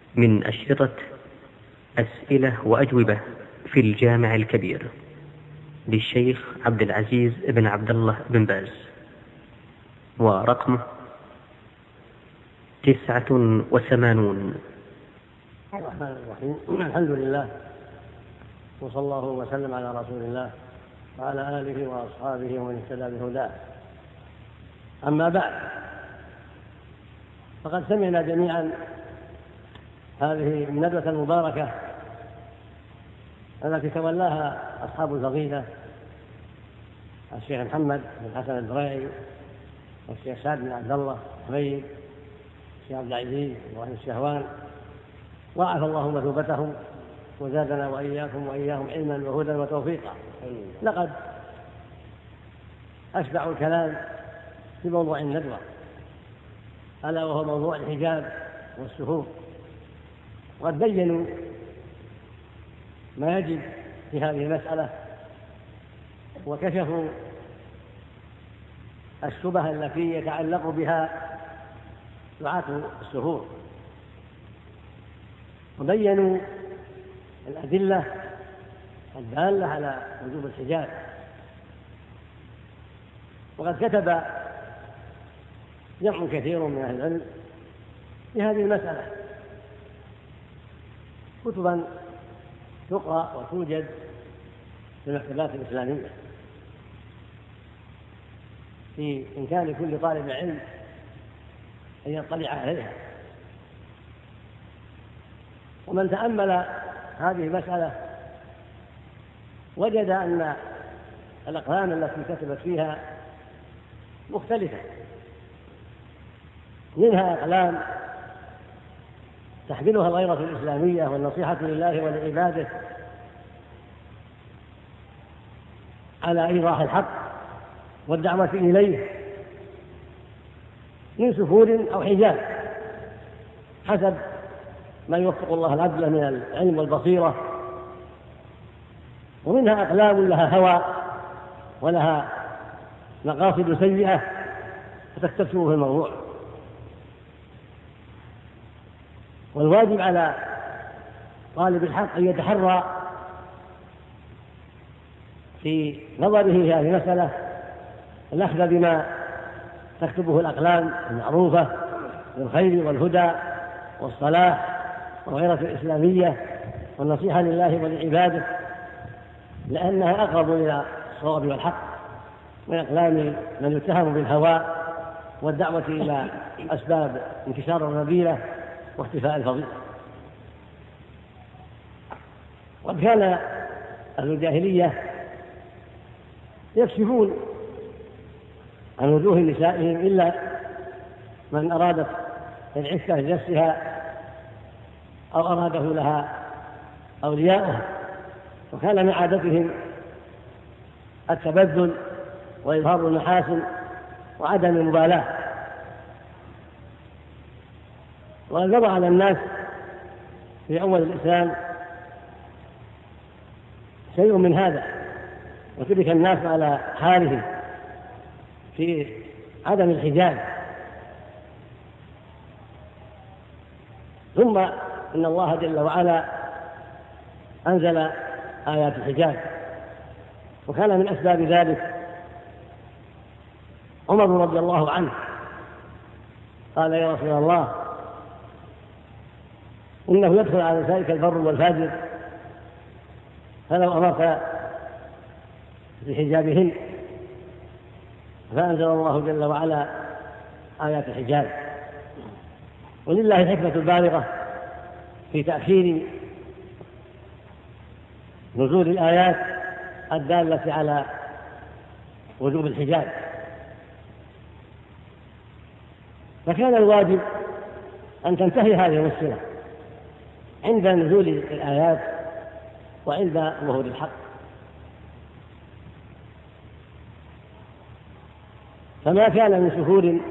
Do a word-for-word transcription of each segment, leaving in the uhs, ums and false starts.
من أشرطة أسئلة وأجوبة في الجامع الكبير للشيخ عبد العزيز بن عبد الله بن باز، ورقمه تسعة وثمانون. الرحمن الرحيم. الحمد لله، وصلى الله وسلم على رسول الله وعلى آله وأصحابه ومن اهتدى بهداه. أما بعد، فقد سمعنا جميعا هذه الندوة المباركة التي تولاها أصحاب الفضيلة الشيخ محمد بن حسن الدريعي والشيخ سعد بن عبد الله حميد الشيخ عبد العزيز وأهل الشهوان، ضاعف الله مثوبتهم وزادنا وإياكم وإياهم علما وهدى وتوفيقا. لقد أشبعوا الكلام في موضوع الندوة، ألا وهو موضوع الحجاب والسهور، وقد بينوا ما يجب في هذه المسألة، وكشفوا الشبهة التي يتعلق بها دعاة السهور، وبينوا الأدلة الدالة على وجوب الحجاب. وقد كتب جمع كثير من أهل العلم في هذه المسألة كتبا تقرأ وتوجد في المكتبات الإسلامية في إمكان كل طالب علم أن يطلع عليها. ومن تأمل هذه المسألة وجد أن الأقلام التي كتبت فيها مختلفة، منها أقلام تحملها الغيرة الإسلامية والنصيحة لله ولعباده على إيضاح الحق والدعوة إليه من سفور أو حجاب حسب ما يوفق الله العبد من العلم والبصيرة. ومنها أقلام لها هوى ولها مقاصد سيئة فتكتشف في الموضوع. والواجب على طالب الحق أن يتحرى في نظره في هذه المسألة الأخذ بما تكتبه الأقلام المعروفة بالخير والهدى والصلاح والغيرة الإسلامية والنصيحة لله ولعباده، لأنها أقرب إلى الصواب والحق من أقلام من يتهم بالهوى والدعوة إلى أسباب انتشار الرذيلة واختفاء الفضيلة. وقد كان أهل الجاهلية يكشفون عن وجوه نسائهم إلا من أرادت العفة لنفسها أو أراده لها أولياؤها، وكان من عادتهم التبذل وإظهار المحاسن وعدم المبالاة. وقد مضى على الناس في أول الإسلام شيء من هذا، وترك الناس على حالهم في عدم الحجاب. ثم إن الله جل وعلا أنزل آيات الحجاب، وكان من أسباب ذلك عمر رضي الله عنه قال: يا رسول الله، إنه يدخل على نسائك البر والفاجر، فلو أمرت بحجابهن. فأنزل الله جل وعلا آيات الحجاب. ولله الحكمة البالغة في تأخير نزول الآيات الدالة على وجوب الحجاب. فكان الواجب أن تنتهي هذه المشكلة عند نزول الآيات وعند ظهور الحق. فما كان من سهول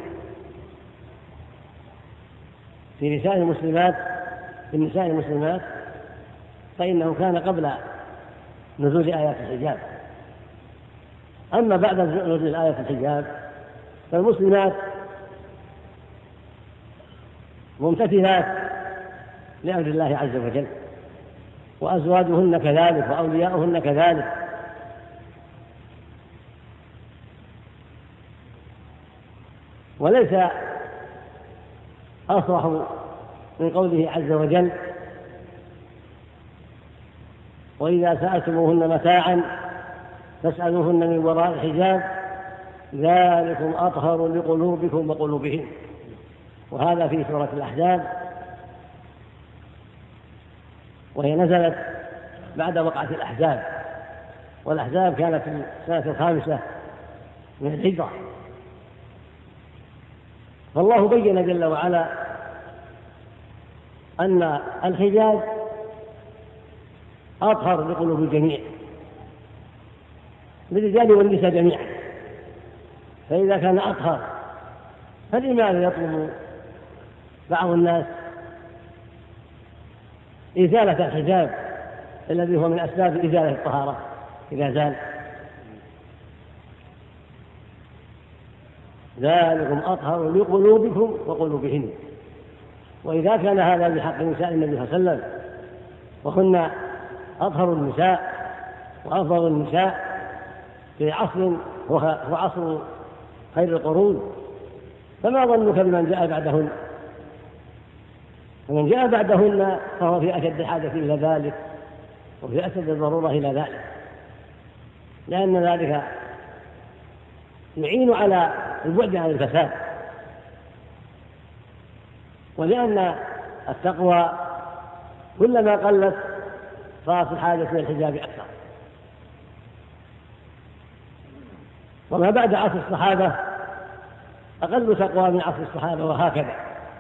في نساء المسلمات في النساء المسلمات فإنه كان قبل نزول آيات الحجاب. أما بعد نزول آيات الحجاب فالمسلمات ممتثلات لأمر الله عز وجل، وأزواجهن كذلك وأولياؤهن كذلك. وليس أصرح من قوله عز وجل: وإذا سألتموهن متاعا فاسألوهن من وراء حجاب ذلكم أطهر لقلوبكم وقلوبهن. وهذا في سورة الأحزاب، وهي نزلت بعد وقعة الأحزاب، والأحزاب كانت في السنة الخامسة من الهجرة. فالله بين جل وعلا أن الحجاب أطهر لقلوب الجميع، للرجال والنساء جميعا. فإذا كان أطهر فلماذا يطلب بعض الناس إزالة الحجاب الذي هو من أسباب إزالة الطهارة إذا زال؟ ذلكم أطهر لقلوبكم وقلوبهن. وإذا كان هذا بحق نساء النبي صلى الله عليه وسلم وهن أطهر النساء وأفضل النساء في عصر هو عصر خير القرون، فما ظنك بمن جاء بعدهن؟ ومن جاء بعدهن فهو في أشد الحاجة إلى ذلك وفي أشد الضرورة إلى ذلك، لأن ذلك يعين على البعد عن الفساد، ولأن التقوى كلما قلت صارت الحاجة إلى الحجاب أكثر. وما بعد عصر الصحابة أقل تقوى من عصر الصحابة، وهكذا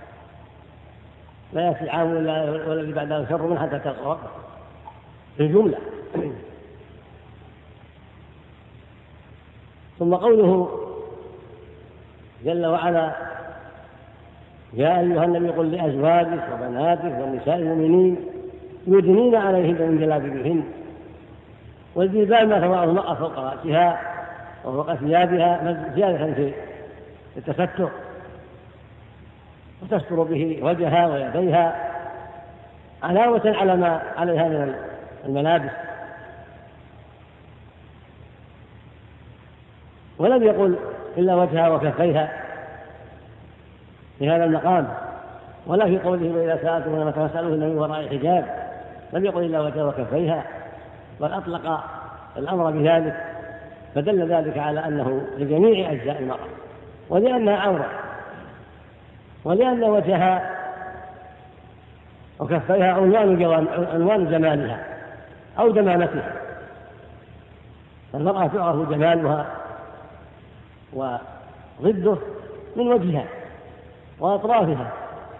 لا يأتي عام والذي بعده شر من حتى تلقى ربك في الجملة. ثم قوله جل وعلا: يا أيها النبي قل لأزواجك وبناتك والنساء المؤمنين يدنين عليهن من جلابيبهن. والجلباب ما تضعه المرأة فوق رأسها وفوق ثيابها زيادة في التستر، وتستر به وجهها ويديها علاوة على ما عليها من الملابس. ولم يقل إلا وجهها وكفيها في هذا المقام، ولا في قوله: وإذا سألتموهن فاسألوهن من وراء حجاب، لم يقل إلا وجهها وكفيها، بل أطلق الأمر بذلك، فدل ذلك على أنه لجميع أجزاء المرأة، ولأنها عورة، ولأن وجهها وكفيها عنوان جمالها أو دمامتها. المرأة تعرف جمالها وضده من وجهها وأطرافها.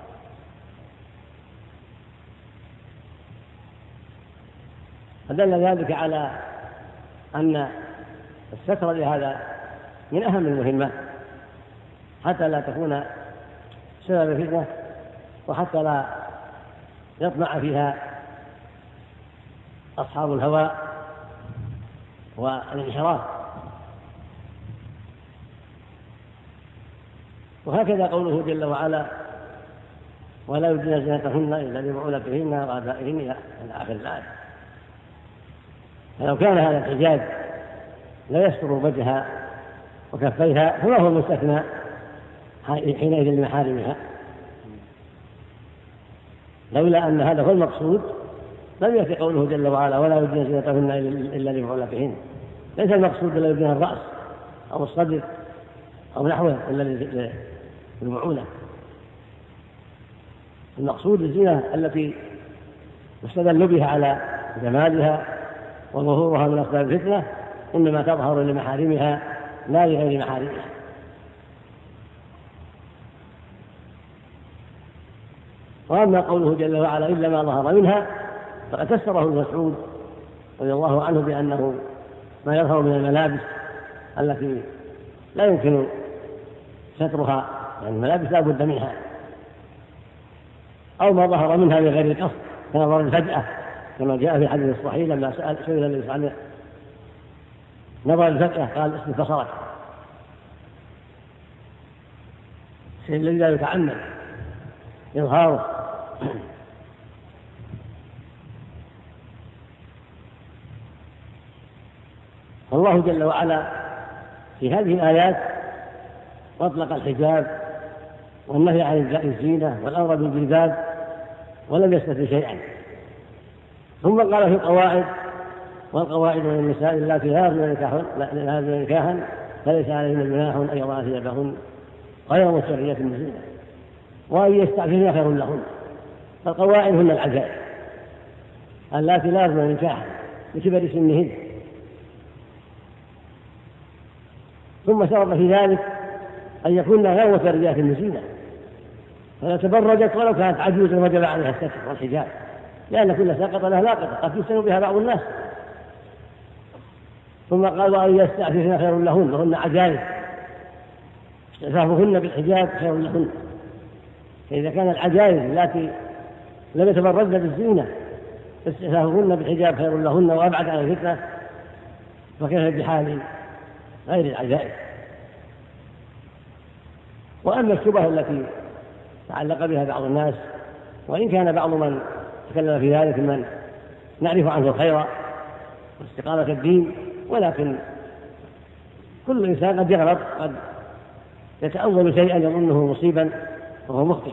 فدل ذلك على أن الستر لهذا من أهم المهمات، حتى لا تكون سبب فتنة، وحتى لا يطمع فيها أصحاب الهوى والانحراف. وهكذا قوله جل وعلا: ولا يبدين زينتهن إلا لبعولتهن وآبائهن إلى آخر الآية. فلو كان هذا الحجاب لا يستر وجهها وكفيها فما هو المستثنى حينئذ لمحارمها؟ لولا أن هذا هو المقصود لم يأتي قوله جل وعلا: ولا يبدين زينتهن إلا لبعولتهن. ليس المقصود لا يبدين الرأس أو الصدر أو نحوه إلا للبعولة. المقصود الزينة التي يستدل بها على جمالها وظهورها من أسباب الفتنة إنما تظهر لمحارمها لا لغير محارمها. وأما قوله جل وعلا: إلا ما ظهر منها، فقد فسره ابن مسعود رضي الله عنه بأنه ما يظهر من الملابس التي لا يمكن سترها، يعني الملابس لا بد منها، أو ما ظهر منها لغير القصد كنظر الفجأة، كما جاء في الحديث الصحيح لما سأل سئل النبي صلى الله عليه وسلم نظر الفجأة قال: اسم بصرك. الشيء الذي لا يتعمد إظهاره. الله جل وعلا في هذه الآيات أطلق الحجاب والنهي عن الزينة والأمر بالجلباب ولم يستثن شيئا. ثم قال في القواعد: والقواعد من النساء اللاتي لا يرجون نكاحا فليس عليهن جناح أن يضعن ثيابهن غير متبرجات بزينة وأن يستعففن خير لهن. فالقواعد هن العجائز اللاتي لا يرجون نكاحا لكبر سنهن. ثم شرط في ذلك أن يكون غير متبرجات بزينة، فلا تبرجت ولو كانت عجوزا وجب عليها الستر والحجاب، لأن كل ساقطة لها لاقطة قد يفتن بها بعض الناس. ثم قال: وأن يستعففن خير لهن، وهن عجائز استعفافهن بالحجاب خير لهن. فإذا كان العجائز التي لم يتبرجن بالزينة استعفافهن بالحجاب خير لهن وأبعد عن الفتنة، فكيف بحال غير العجائز؟ وأما الشبهة التي تعلق بها بعض الناس، وإن كان بعض من تكلم في ذلك من نعرف عنه الخير واستقامة الدين، ولكن كل إنسان قد يغلط، قد يتأول شيئا يظنه مصيبا وهو مخطئ.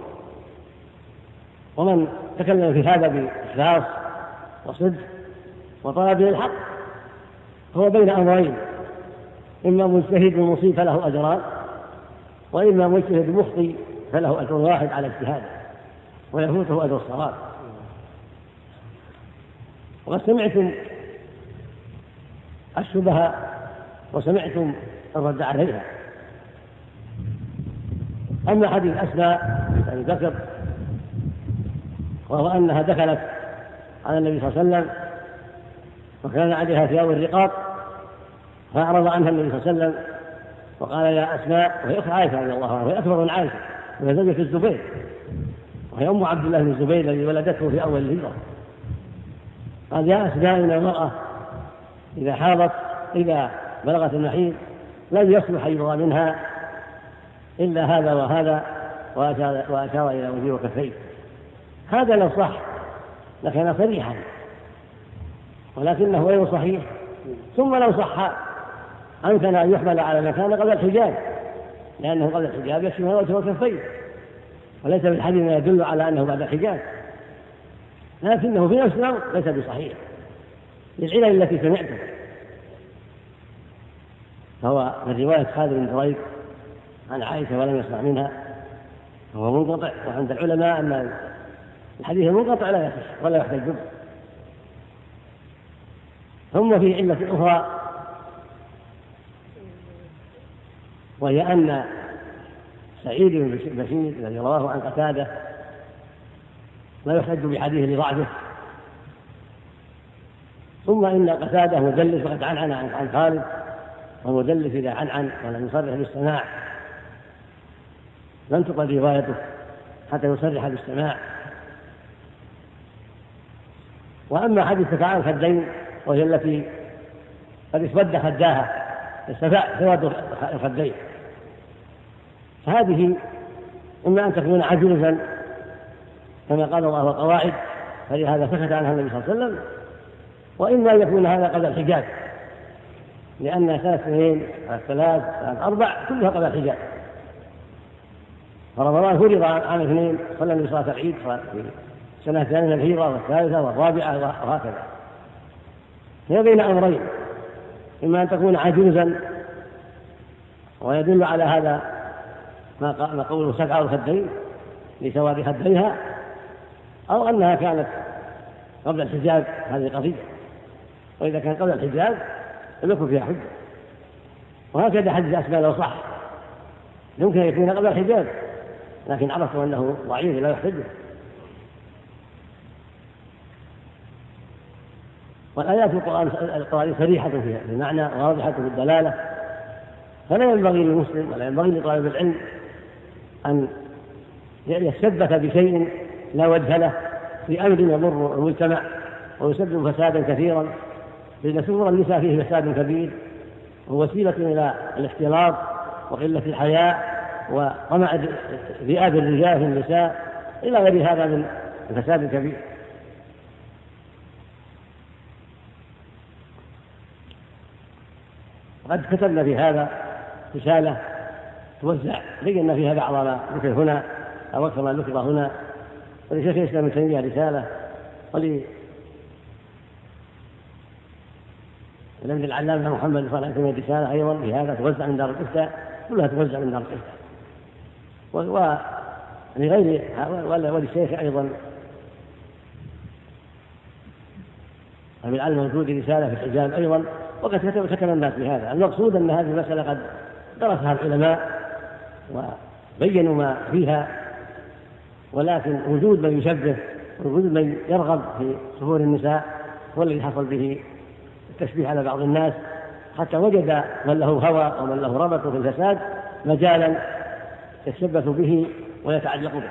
ومن تكلم في هذا بإخلاص وصدق وطلب الحق هو بين أمرين: إما مجتهد مصيب فله أجران، وإما مجتهد مخطئ فله أجر واحد على اجتهاده ويفوته أجر الصواب. وقد سمعتم الشبهة وسمعتم الرد عليها. أما حديث أسماء بنت أبي بكر وهو أنها دخلت على النبي صلى الله عليه وسلم وكان عليها ثياب الرقاق فأعرض عنها النبي صلى الله عليه وسلم وقال: يا أسماء، وهي أخت عائشة رضي الله عنها وهي أكبر من عائشة وهي زوجة الزبير وهي أم عبد الله بن الزبير الذي ولدته في أول الهجرة. قال: يا أسماء، إن المرأة إذا حاضت إذا بلغت المحيض لن يصلح يرى منها إلا هذا وهذا، وأشار إلى وجهه وكفيه. هذا لو صح لكان صريحا، ولكنه غير صحيح. ثم لو صح أمكن أن يحمل على ما كان قبل الحجاب، لأنه قبل الحجاب يكشف وجهه وكفيه، وليس في الحديث ما يدل على أنه بعد الحجاب، لكنه في نفس الأمر ليس بصحيح للعلل التي سمعتها. فهو من رواية خالد بن دريد عن عائشة ولم يسمع منها هو منقطع، وعند العلماء أن الحديث المنقطع لا يصح ولا يحتج به. ثم في علة أخرى، وهي أن سعيد بن بشير الذي رواه عن قتادة لا يحتج بحديث لضعفه. ثم إن قتادة مدلس وقد عنعن عن خالد، والمدلس إذا عنعن ولم يصرح بالسماع لم تقبل روايته حتى يصرح بالسماع. وأما حديث تكعان الخدين وهي التي قد اسود خداها استفاء سواد الخدين، فهذه إما أن تكون عجوزا كما قال الله القواعد فلهذا سكت عنها النبي صلى الله عليه وسلم، وإما أن يكون هذا قبل الحجاب، لأن سنة اثنين ثلاث أربع كلها قبل الحجاب. فرمضان فرض عام اثنين، صلى النبي صلاة العيد في سنة الثانية الهجرة والثالثة والرابعة وهكذا. هي بين أمرين: إما أن تكون عجوزا ويدل على هذا ما قوله سبع الخدين لسواد خديها، أو أنها كانت قبل الحجاب، هذه قضية. وإذا كان قبل الحجاب لم يكن فيها حجة. وهكذا حديث أسماء لو صح يمكن أن يكون قبل الحجاب، لكن عرفوا أنه ضعيف لا يحتج. والآيات القرآن صريحة فيها بمعنى واضحة في الدلالة، فلا ينبغي للمسلم ولا ينبغي لطالب العلم أن يتثبت بشيء لا وجه له في أمر يضر المجتمع ويسبب فسادا كثيرا، لأن سفر النساء فيه فساد كبير ووسيلة إلى الاختلاط وقلة الحياء وطمع ذئاب الرجال في النساء إلى غير هذا من الفساد الكبير. وقد كتبنا في هذا رسالة توزع، بينا فيها بعض ما ذكر هنا أو أكثر ما ذكر هنا، ولشيخ الإسلام ابن تيمية رسالة، ولابن العلامة محمد صالح ابن تيمية رسالة أيضا في هذا توزع من دار الإفتاء، كلها توزع من دار الإفتاء. ولغير وللشيخ أيضا ابن العلم موجود رسالة في الحجاب أيضا، وقد كتب كتب الناس بهذا. المقصود أن هذه المسألة قد درسها العلماء وبينوا ما فيها، ولكن وجود من يشبه ووجود من يرغب في ظهور النساء هو الذي حصل به التشبيه على بعض الناس، حتى وجد من له هوى ومن له رغبة في الفساد مجالا يتشبث به ويتعلق به.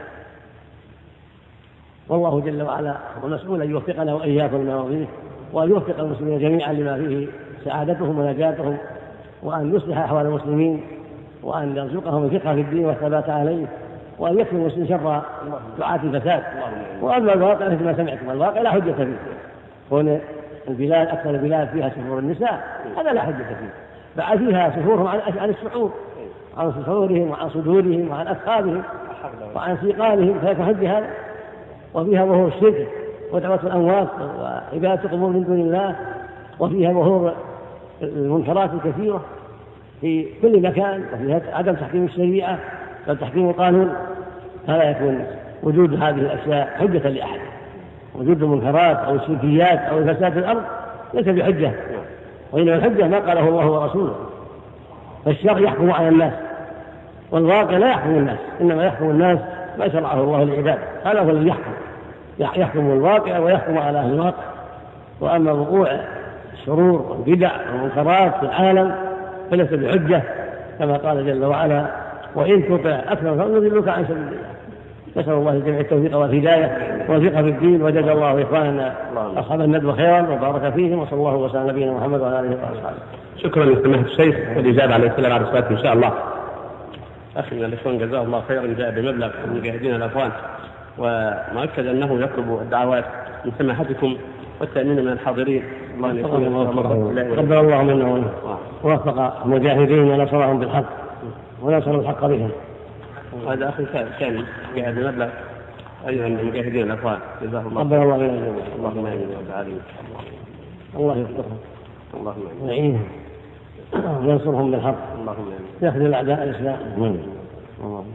والله جل وعلا ومسؤول أن يوفقنا وإياكم لما فيه، وأن يوفق المسلمين جميعا لما فيه سعادتهم ونجاتهم، وأن يصلح أحوال المسلمين، وأن يرزقهم الفقه في الدين والثبات عليه، وأن يكفي المسلمين شر دعاة الفساد. وأما الواقع مثل ما سمعتم، الواقع لا حجة فيه، كون البلاد أكثر البلاد فيها سفور النساء هذا لا حجة فيه، بعد فيها سفورهم عن عن السحور، عن سحورهم وعن صدورهم وعن أصحابهم وعن سيقانهم، فيكون حجة هذا. وفيها ظهور الشرك ودعوة الأموات وعبادة القبور من دون الله، وفيها ظهور المنكرات الكثيرة في كل مكان، وفيها عدم تحكيم الشريعة بل تحكيم القانون. فلا يكون وجود هذه الأشياء حجة لأحد. وجود المنكرات أو الشركيات أو الفساد في الأرض ليس بحجة، وإنما الحجة ما قاله الله ورسوله. فالشرع يحكم على الناس، والواقع لا يحكم الناس، إنما يحكم الناس ما شرعه الله للعباد، هذا هو الذي يحكم يحكم الواقع ويحكم على أهل الواقع. وأما وقوع الشرور والبدع والمنكرات في العالم فليس بحجة، كما قال جل وعلا: وإن تطع أكثر فيضلوك عن سبيل الله. نسأل الله الجميع التوفيق والهداية والفقه في الدين، وجزا الله إخواننا أصحاب الندوة خيرا وبارك فيهم، وصلى الله وسلم على نبينا محمد وعلى آله وأصحابه. شكرا لسماحة الشيخ والإجابة على الأسئلة على السؤال إن شاء الله. أخينا الإخوان جزاه الله خيرا جاء بمبلغ من مجاهدين الأفغان، ومؤكد أنه يطلب الدعوات من سماحتكم والتأمين من الحاضرين. الله قبل الله منه ووفق المجاهدين ونصرهم بالحق ونصر الحق بهم. وهذا أخي كان جاء بمبلغ أيضا من مجاهدين الأفغان جزاه الله قبل الله منه. اللهم آمين يا رب العالمين. الله يفتحهم، اللهم آمين، ويعينهم وينصرهم بالحق، اللهم آمين، يخذل أعداء الإسلام. الله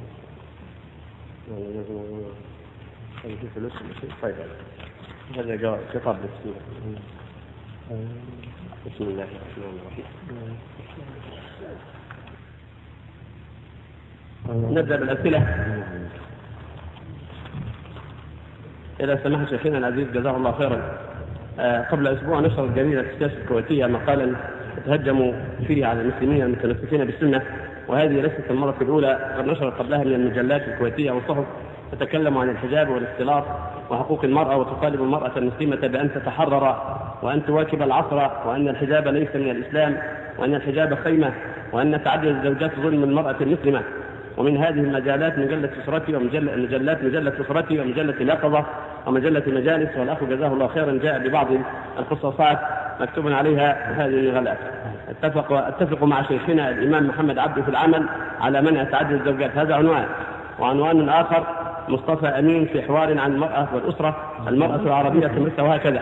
طيب هذا جواب خطاب بسم بسم الله الرحمن الرحيم. نبدأ بالأسئلة. إلى سماحة شيخنا العزيز جزاه الله خيرا، قبل أسبوع نشرت جريدة السياسة الكويتية مقالا تهجم فيه على المسلمين المتمسكين بالسنة، وهذه ليست المرة الأولى، قد نشرت قبلها من المجلات الكويتية والصحف تتكلم عن الحجاب والاختلاط وحقوق المرأة، وتطالب المرأة المسلمة بأن تتحرر وأن تواكب العصر، وأن الحجاب ليس من الإسلام، وأن الحجاب خيمة، وأن تعدد الزوجات ظلم المرأة المسلمة. ومن هذه المجالات مجلة أسرتي ومجلات مجلة أسرتي ومجلة اليقظة ومجلة مجالس، والأخ جزاه الله خيرا جاء ببعض الخصوصات مكتوب عليها هذه المغالات. اتفق اتفق مع شيخنا الإمام محمد عبده في العمل على منع تعدد الزوجات، هذا عنوان. وعنوان آخر: مصطفى أمين في حوار عن المرأة والأسرة، المرأة العربية في مصر، وهكذا.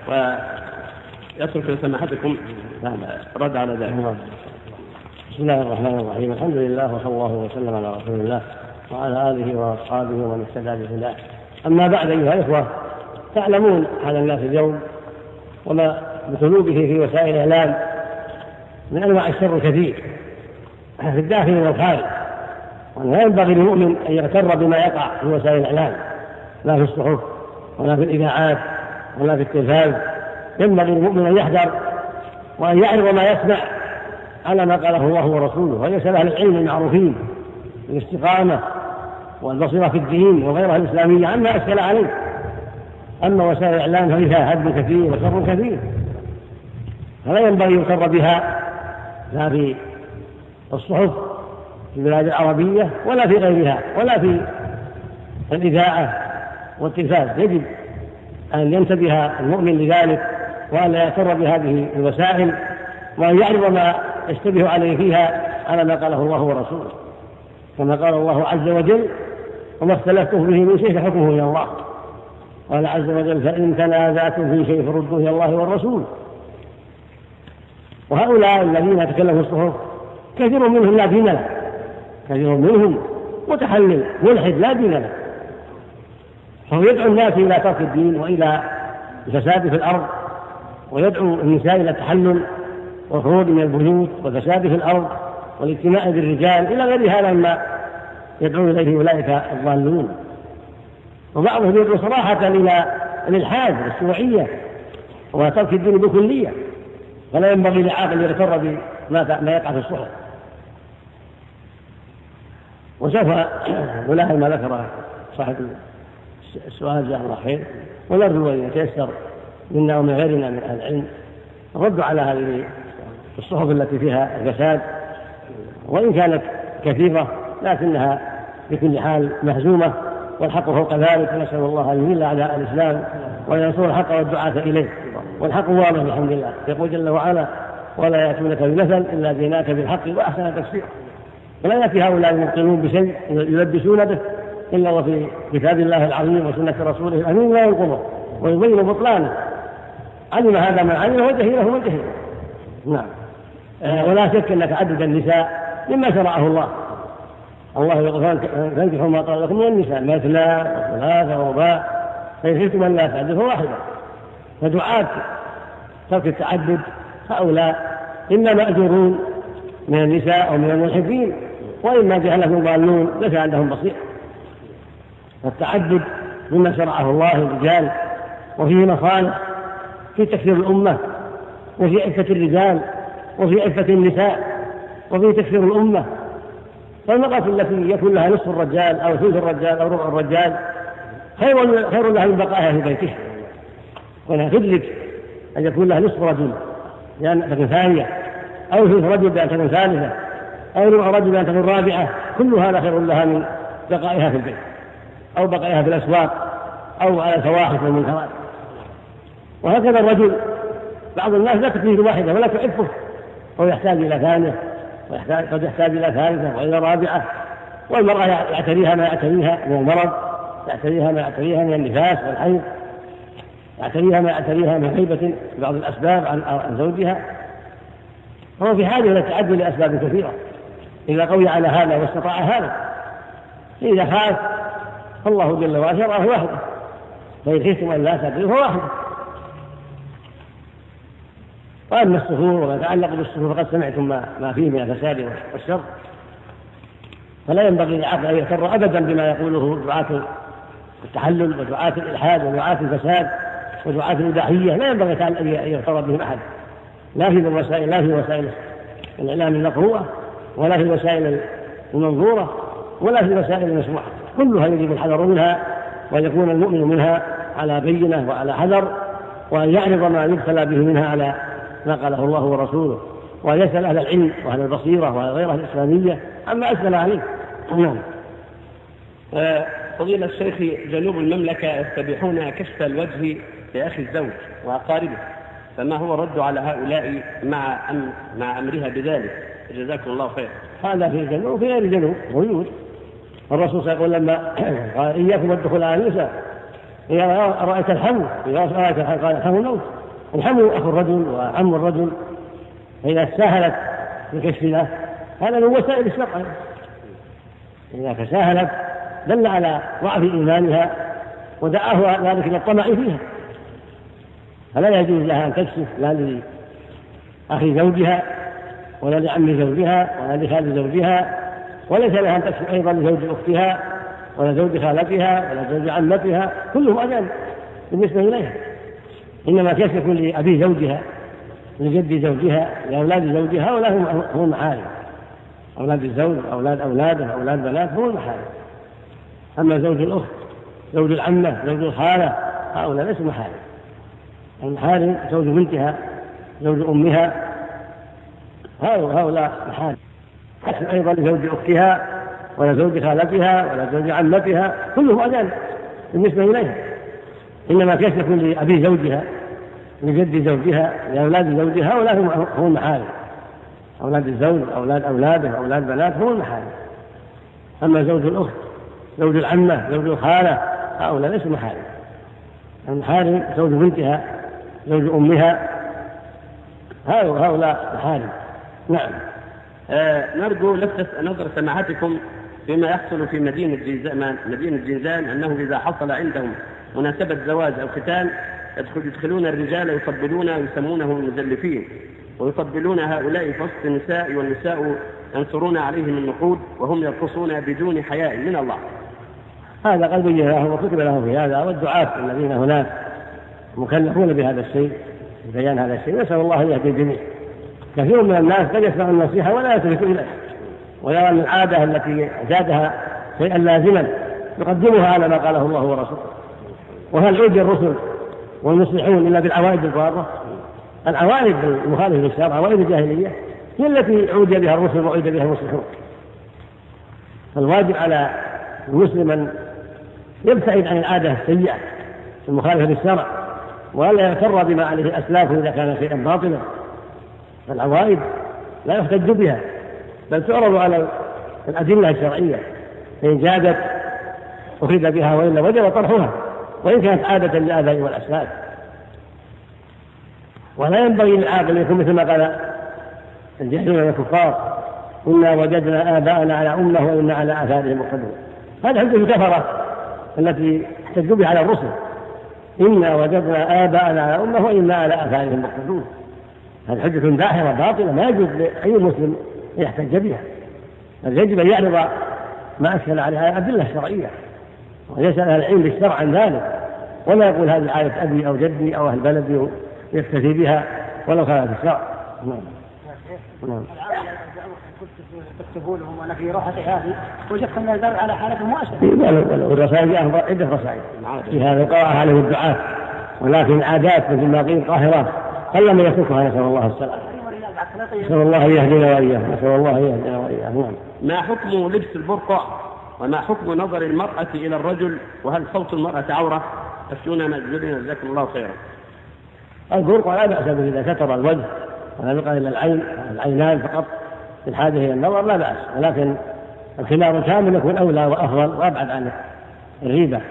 ويترك لسماحتكم رد على ذلك. بسم الله الرحمن الرحيم، الحمد لله وصلى الله وسلم على رسول الله وعلى آله وأصحابه ومن اهتدى بهداه. أما بعد أيها الإخوة، تعلمون حال الناس اليوم وما بقلوبه في وسائل الإعلام من أنواع الشر كثير في الداخل والخارج، ولا ينبغي للمؤمن أن يغتر بما يقع في وسائل الإعلام، لا في الصحف ولا في الإذاعات ولا في التلفاز. ينبغي للمؤمن أن يحذر وأن يعرض ما يسمع على ما قاله الله ورسوله، ويسأل أهل العلم المعروفين بالاستقامة والبصيرة في الدين وغيرها الإسلامية عما أشكل عليه. أما وسائل الإعلام فيها هدم كثير وشر كثير، فلا ينبغي يغتر بها لا في الصحف في البلاد العربية ولا في غيرها ولا في الإذاعة والتلفاز. يجب أن ينتبه المؤمن لذلك، وأن لا يغتر بهذه الوسائل، وأن يعرض ما يشتبه عليه فيها على ما قاله الله ورسوله، كما قال الله عز وجل: وما اختلفتم به من شيء فحكمه إلى الله. قال عز وجل: فإن تنازعتم في شيء فردوه إلى الله والرسول. وهؤلاء الذين يتكلموا الصحف كثير منهم لا دين له، كثير منهم متحلل ملحد لا دين له، فهو يدعو الناس إلى ترك الدين وإلى الفساد في الأرض، ويدعو النساء إلى التحلل والخروج من البيوت والفساد في الأرض والاجتماع بالرجال إلى غير هذا مما يدعو إليه أولئك الضالون. وبعضهم يدعو صراحة إلى الإلحاد والشيوعية وترك الدين بكلية، فلا ينبغي لعاقل يغتر بما يقع في الصحف. وسوف نلاحظ ما ذكر صاحب السؤال جزاه الله خير، ونرجو أن يتيسر منا ومن غيرنا من أهل العلم الرد على هذه الصحف التي فيها الفساد، وإن كانت كثيرة لكنها بكل حال مهزومة، والحق فوق ذلك. نسأل الله أن يذل أعداء الإسلام وأن ينصر الحق والدعاة إليه، والحق واضح الحمد لله. يقول جل وعلا: ولا يأتونك بمثل إلا جئناك بالحق وأحسن تفسيرا. ولا يأتي هؤلاء المبطلون بشيء يلبسون به إلا وفي كتاب الله العظيم وسنة رسوله الأمين لا ينقضه ويبين بطلانه. علم هذا من علم وجهله من جهله. نعم. آه ولا شك أن تعدد النساء مما شرعه الله. الله يقول: فانكحوا ما طاب لكم من النساء مثنى وثلاث ورباع فإن خفتم أن لا تعدلوا فواحدة. فدعاة ترك التعدد هؤلاء إما مأجورون من النساء أو من الملحدين، وإما جهلهم ضالون ليس عندهم بصير. فالتعدد مما شرعه الله الرجال، وفيه مصالح في تكثير الأمة، وفي عفة الرجال، وفي عفة النساء، وفي تكثير الأمة. فالمرأة التي يكون لها نصف الرجال أو ثلث الرجال أو ربع الرجال خير خير لها من بقائها في بيتها، ولا تدرك أن يكون لها نصف رجل لأن تكون ثانية، أو ثلث رجل بأن تكون ثالثة، أو ربع رجل بأن تكون رابعة. كل هذا خير لها من بقائها في البيت أو بقائها في الأسواق أو على الفواحش والمنكرات. وهكذا الرجل بعض الناس لا تكفيه واحدة ولا تعفه، هو يحتاج إلى ثانية، وقد يحتاج إلى ثالثة وإلى رابعة. والمرأة يعتريها ما يعتريها من المرض، يعتريها ما يعتريها من النفاس والحيض، يعتريها ما يعتريها من غيبة بعض الأسباب عن زوجها. هو في حاجة إلى التعدد لأسباب كثيرة إذا قوي على هذا واستطاع هذا. إذا خاف فالله جل وعلا شرعه واحدة، فإن خفتم أن لا تعدلوا فواحدة. وأما السفور وما يتعلق بالسفور فقد سمعتم ما, ما فيه من الفساد والشر، فلا ينبغي للعقل أن يغتر أبدا بما يقوله دعاة التحلل ودعاة الإلحاد ودعاة الفساد ودعاة الإباحية. لا ينبغي أن يغتر بهم أحد، لا في الوسائل لا في وسائل الإعلام المقروءة ولا في الوسائل المنظورة ولا في الوسائل المسموعة. كلها يجب الحذر منها، وأن يكون المؤمن منها على بينة وعلى حذر، وأن يعرض ما يبتلى به منها على ما قاله الله ورسوله، وأن يسأل أهل العلم وأهل البصيرة وغيرها الإسلامية عما أسأل عليه. نعم. فضيلة الشيخ، جنوب المملكة يستبيحون كشف الوجه لأخي الزوج وأقاربه، فما هو الرد على هؤلاء مع أم مع أمرها بذلك؟ جزاكم الله خير. هذا في الجنوب وفي غير الجنوب موجود. الرسول سيقول لما قال: إياكم والدخول على النساء، إذا رأيت الحمو إذا رأيت الحمو قال: الحمو الموت. الحمو أخو الرجل وعم الرجل، فإذا تساهلت بكشف له هذا من وسائل الشرع. إذا تساهلت دل على ضعف إيمانها ودعاه ذلك إلى الطمع فيها، فلا يجوز لها أن تكشف لا لأخي زوجها ولا لعم زوجها ولا لخال زوجها، وليس لها أن تكشف أيضا لزوج أختها ولا زوج خالتها ولا زوج عمتها، كلهم أذان بالنسبة إليها. إنما كشف لأبي زوجها لجد زوجها لأولاد زوجها، ولا هم المحارم. أولاد الزوج أولاد أولاده أولاد بنات هم المحارم. أما زوج الأخت زوج العمة زوج الخالة هؤلاء ليسوا محارم. المحارم زوج بنتها زوج أمها، هؤلاء محارم. كشف أيضا لزوج أختها ولا زوج خالتها ولا زوج عمتها، كلهم أذان بالنسبة إليها. إنما كشف لأبي زوجها لجد زوجها لأولاد زوجها، ولا هم المحارم. أولاد الزوج، أولاد أولاده، أولاد بنات هم المحارم. أما زوج الأخت، زوج العمة، زوج الخالة، هؤلاء ليسوا محارم. المحارم زوج بنتها، زوج أمها، هؤلاء محارم. نعم. آه نرجو لفت نظر سماحتكم فيما يحصل في مدينة جيزان, مدينة جيزان أنه إذا حصل عندهم مناسبة زواج أو ختان يدخلون الرجال يطبلون ويسمونه المزلفين، ويطبلون هؤلاء في وسط النساء، والنساء ينصرون عليهم النقود وهم يرقصون بدون حياء من الله. هذا قد بين له وكتب له في هذا، والدعاة الذين هناك مكلفون بهذا الشيء، بيان هذا الشيء، نسأل الله أن يهدي الجميع. كثير من الناس قد يسمع النصيحة ولا يلتفت إليها، ويرى أن العادة التي زادها شيئا لازما يقدمها على ما قاله الله ورسوله. وهل عود الرسل والمصلحون إلا بالعوائد الضارة؟ العوائد المخالفة للشرع، عوائد الجاهلية، هي التي عود بها الرسل وعود بها المصلحون. فالواجب على المسلم أن يبتعد عن العادة السيئة المخالفة للشرع، ولا يغتر بما عليه أسلافه إذا كان شيئا باطلا. فالعوائد لا يحتج بها، بل تعرض على الأدلة الشرعية، فإن جادت أخذ بها، وإلا وجب طرحها، وإن كانت عادة للآباء والأسلاف. ولا ينبغي للعاقل يكون مثل ما قال الجاهلون والكفار: إنا وجدنا آباءنا على أمة وإنا على آثارهم مقتدون. هذا حجة الكفرة التي احتجوا بها على الرسل: إنا وجدنا آباءنا على أمة وإنا على آثارهم مقتدون. هذه حجة داحرة باطلة لا يجوز لأي مسلم يحتج بها، بل يجب أن يعرض ما أشكل عليها الأدلة الشرعية، ويسأل أهل العلم بالشرع عن ذلك، ولا يقول هذه عادة أبي أو جدي أو أهل بلدي يكتفي بها ولو خالف الشرع. نعم. نعم. تكتبوا لهم وانا في روحتي هذه وجدت ان الباب على حالته مؤسسه. والرسائل جاء عده رسائل في هذا قرأ عليه الدعاة، ولكن عادات مثل ما قيل قاهرة قل من يتركها، نسأل الله السلامة. نسأل الله يهدينا وإياه، نسأل الله يهدينا وإياه. نعم. ما حكم لبس البرقع، وما حكم نظر المرأة إلى الرجل، وهل صوت المرأة عورة؟ أفتونا مجدنا جزاكم الله خيرا. البرقع لا بأس به إذا ستر الوجه ولا يبقى إلا العين العينان فقط في الحاجة إلى النظر لا بأس، ولكن الخمار الكامل يكون أولى وأفضل وأبعد عن الريبة.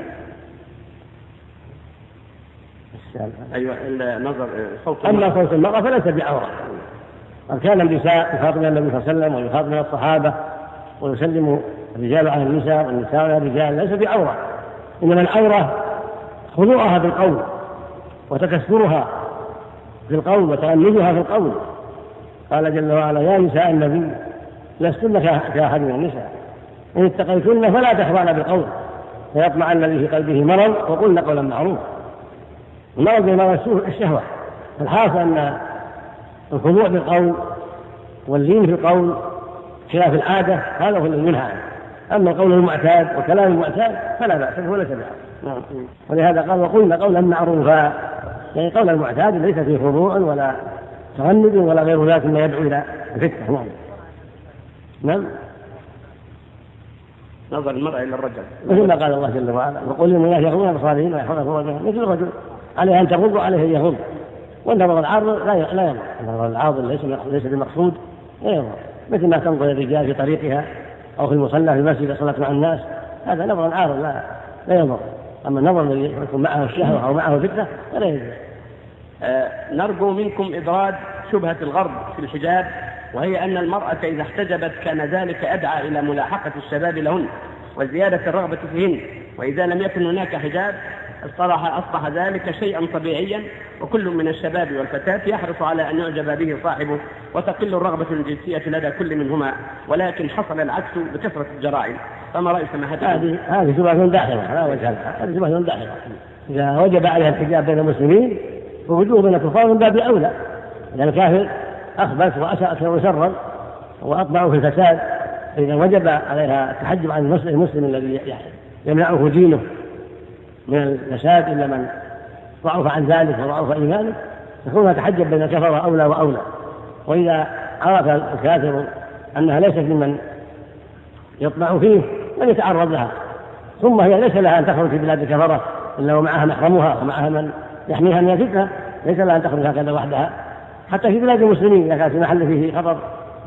أيوة النظر صوت أما صوت المرأة فليس بعورة. كان النساء يخاطبن النبي صلى الله عليه وسلم ويخاطبن الصحابة ويسلم الرجال على النساء والنساء على الرجال، ليس بعورة. إنما العورة خضوعها في القول وتكسرها في القول وتأنيبها في القول. قال جل وعلا: يا نساء النبي لستن كأحد من النساء إن اتقيتن فلا تخضعن بالقول فيطمع الذي في قلبه مرض وقلن قولا معروفا. المرض بمرض الشهوة. الحاصل أن الخضوع بالقول واللين في القول خلاف العادة هذا هو المنهى عنه. أما القول المعتاد وكلام المعتاد فلا بأس به ولا تبعه. ولهذا قال: وقلنا قولا معروفا، يعني قول المعتاد ليس فيه خضوع ولا تغنج ولا غير ذلك ما يدعو إلى الفتنة. نعم. نعم. نظر المرأة إلى الرجل مثل ما قال الله جل وعلا: وقل للناس يغضون أبصارهم ويحفظن فروجهم مثل الرجل عليه أن تغض وعليه أن يغض. والنظر العارض لا لا يضر. النظر العارض ليس ليس بالمقصود لا يضر، مثل ما تنظر الرجال في طريقها أو في المصلى في المسجد صلت مع الناس، هذا نظر عارض لا لا يضر. أما النظر الذي يكون معه الشهوة أو معه فتنة فلا يضر. آه نرجو منكم إدراج شبهة الغرب في الحجاب، وهي أن المرأة إذا احتجبت كان ذلك أدعى إلى ملاحقة الشباب لهن وزيادة الرغبة فيهن، وإذا لم يكن هناك حجاب أصبح, أصبح ذلك شيئا طبيعيا، وكل من الشباب والفتاة يحرص على أن يعجب به صاحبه وتقل الرغبة الجنسية لدى كل منهما، ولكن حصل العكس بكثرة الجرائم. فما رأي سماحتكم؟ هذه هذه شبهة داحرة، لا وجه لها، هذه شبهة داحرة. إذا وجب عليها الحجاب بين المسلمين فوجوه بين الكفار من باب أولى، لأن الكافر أخبث وأساء وشرا وأطبع في الفساد. إذا وجب عليها التحجب عن المسلم الذي يمنعه دينه من الفساد إلا من ضعف عن ذلك وضعف إيمانه، يكون تحجب بين الكفرة أولى وأولى. وإذا عرف الكافر أنها ليست ممن يطمع فيه لن يتعرض لها، ثم هي ليس لها أن تخرج في بلاد الكفرة إلا ومعها محرمها ومعها من يحميها من الفتنة، ليس لها أن تخرج هكذا وحدها حتى في بلاد المسلمين إذا كان في محل فيه خطر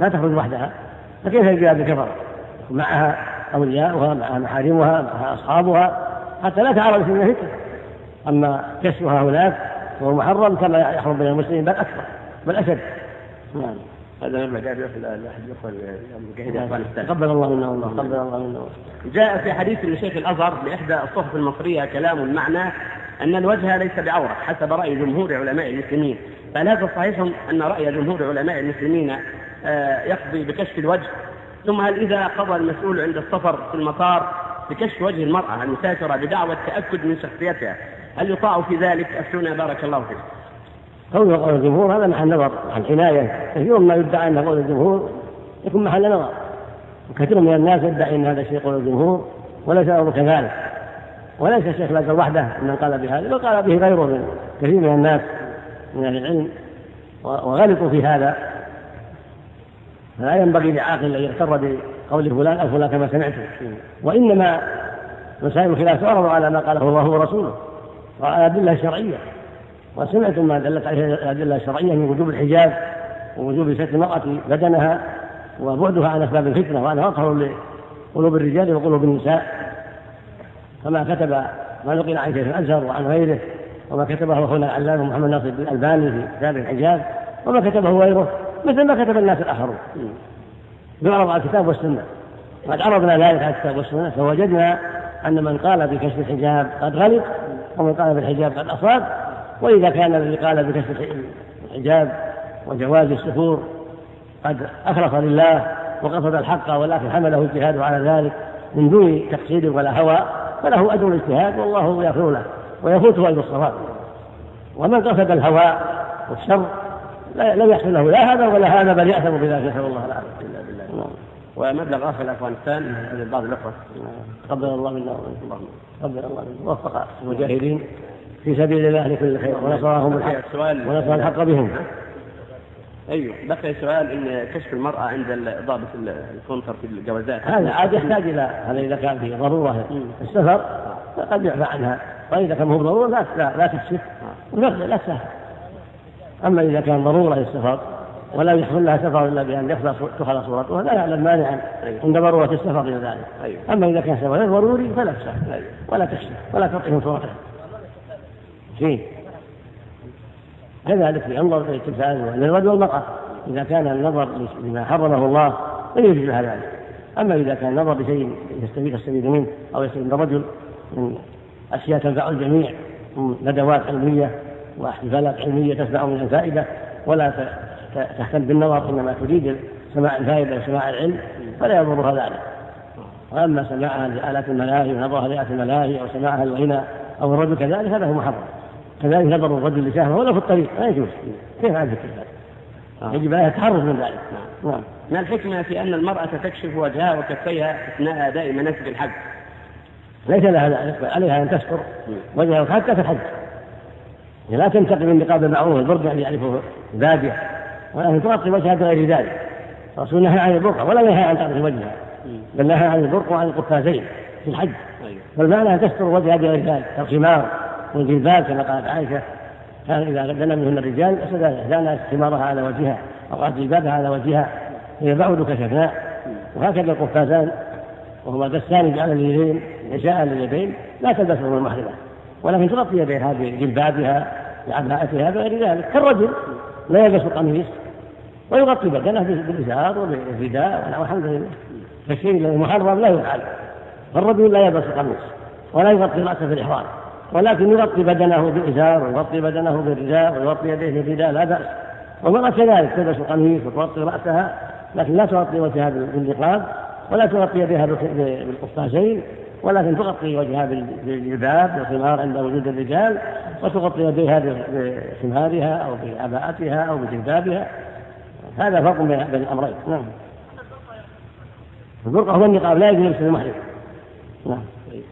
لا تخرج وحدها، فكيف البلاد الكفر معها أولياؤها معها محارمها معها أصحابها حتى لا تعرض في فتنة. أما كشفها هناك فهو محرم كما يحرم بين المسلمين بل أكثر بل أشد. نعم. هذا ما جاء في الأحد الأخوة المجاهدين أفغانستان. قبل الله منا والله قبل الله منا. جاء في حديث لشيخ الأزهر لإحدى الصحف المصرية كلام معناه أن الوجه ليس بعورة حسب رأي جمهور علماء المسلمين، فهل هذا صحيح أن رأي جمهور علماء المسلمين يقضي بكشف الوجه؟ ثم هل إذا قضى المسؤول عند السفر في المطار بكشف وجه المرأة المسافرة بدعوى التأكد من شخصيتها هل يطاع في ذلك؟ أفتونا بارك الله فيك. قول قول الجمهور هذا محل نظر عن عناية، كثير ما يدعى أن قول الجمهور يكون محل نظر، وكثير من الناس يدعي أن هذا الشيء قول الجمهور وليس الأمر كذلك، وليس الشيخ لازم وحده من قال بهذا بل قال به غيره من كثير من الناس من العلم وغلطوا في هذا. فلا ينبغي لعاقل أن يغتر بقول فلان أو فلان كما سمعته، وإنما مسائل الخلاف تعرض على ما قاله الله ورسوله وعلى الأدلة الشرعية، وسمعتم ما دلت عليه الأدلة الشرعية من وجوب الحجاب ووجوب ستر المرأة بدنها وبعدها عن أسباب الفتنة وأنها أطهر لقلوب الرجال وقلوب النساء، كما كتب ما نقل عن شيخ الأزهر وعن غيره، وما كتبه أخونا العلامة محمد ناصر الألباني في كتاب الحجاب، وما كتبه غيره مثل ما كتب الناس الآخرون. يعرض على الكتاب والسنة، قد عرضنا ذلك على الكتاب والسنة فوجدنا أن من قال بكشف الحجاب قد غلط ومن قال بالحجاب قد أصاب. وإذا كان الذي قال بكشف الحجاب وجواز السفور قد أخلص لله وقصد الحق ولكن حمله اجتهاده على ذلك من دون تقصير ولا هوى فله أجر الاجتهاد والله يغفر له ويفوته أجر الصواب. ومن قصد الهوى والشر لم يحصل له لا هذا ولا هذا بل يأثم بذلك، نسأل الله العافية. ومبلغ آخر أفغانستان من بعض الأخوة قبل الله منا ومنكم قبل الله منا وفق المجاهدين في سبيل الله لكل خير ونصرهم الحق ونصر الحق بهم. أيوه بقي سؤال إن كشف المرأة عند ضابط الكونتر في الجوازات هذا عاد يحتاج إلى هذا إذا كان فيه ضرورة السفر فقد يعفى عنها، وإذا كان هو ضرورة لا لا, لا تكشف لا سهل. أما إذا كان ضرورة للسفر ولا يحصل لها سفر إلا بأن تخلى صورتها لا يعلم مانعا عند ضرورة السفر إلى ذلك. أما إذا كان سفر ضروري فلا تسهل ولا تكشف ولا تعطيهم صورتها فيه. كذلك ينظر في التمثال للرجل والمرأة إذا كان النظر لما حرمه الله لا يجوز لها ذلك. أما إذا كان النظر لشيء يستفيد السبيل منه أو يستفيد الرجل من أشياء تنفع الجميع من ندوات علمية واحتفالات علمية تتبع من الفائدة ولا تهتم بالنظر إنما تريد سماع الفائدة وسماع العلم فلا يضرها ذلك. وأما سماعها لآلات الملاهي ونظرها لآلات الملاهي أو سماعها الغناء أو الرجل كذلك هذا هو محرم. كذلك نظر الرجل لشهوة ولا في الطريق لا يجوز. كيف هذا الكلام؟ يجب عليها التحرز من ذلك. نعم. ما الحكمة في أن المرأة تكشف وجهها وكفيها أثناء أداء مناسك الحج؟ ليس لها ذلك، عليها أن تستر وجهها حتى في الحج، لا تنتقل من نقاب المعروف البرقع اللي يعرفه بادية، ولكن تغطي وجهها بغير ذلك. الرسول نهى عن البرقع ولا نهى عن تغطي وجهها، بل نهى عن البرقع وعن القفازين في الحج. فالمعنى أن تستر وجهها بغير ذلك كالخمار والجلباب كما قالت عائشة كان إذا دنا منهن الرجال أسدنا خمارها على وجهها أو جلبابها على وجهها هي بعد كشفناه. وهكذا القفازان وهما دستان على اليدين عشاء لليدين لا تلبسهما المحرمة ولكن تغطي يديها بجلبابها بعباءتها بغير ذلك. كالرجل لا يلبس القميص ويغطي بدنه بالإزار وبالرداء والحمد لله. فالشيء المحرم لا يفعل. فالرجل لا يلبس القميص ولا يغطي رأسه في الإحرام ولكن يغطي بدنه بالإزار ويغطي بدنه بالرداء ويغطي يديه بالرداء لا بأس. والمرأة كذلك تلبس القميص وتغطي رأسها لكن لا تغطي وجهها بالنقاب ولا تغطي يديها بالقفازين ولكن تغطي وجهها بالجلباب والخمار عند وجود الرجال وتغطي يديها بخمارها أو بعباءتها أو بجلبابها. هذا فرق بين الأمرين. نعم. البرقع هو النقاب لا يجوز لبس المحرم. نعم.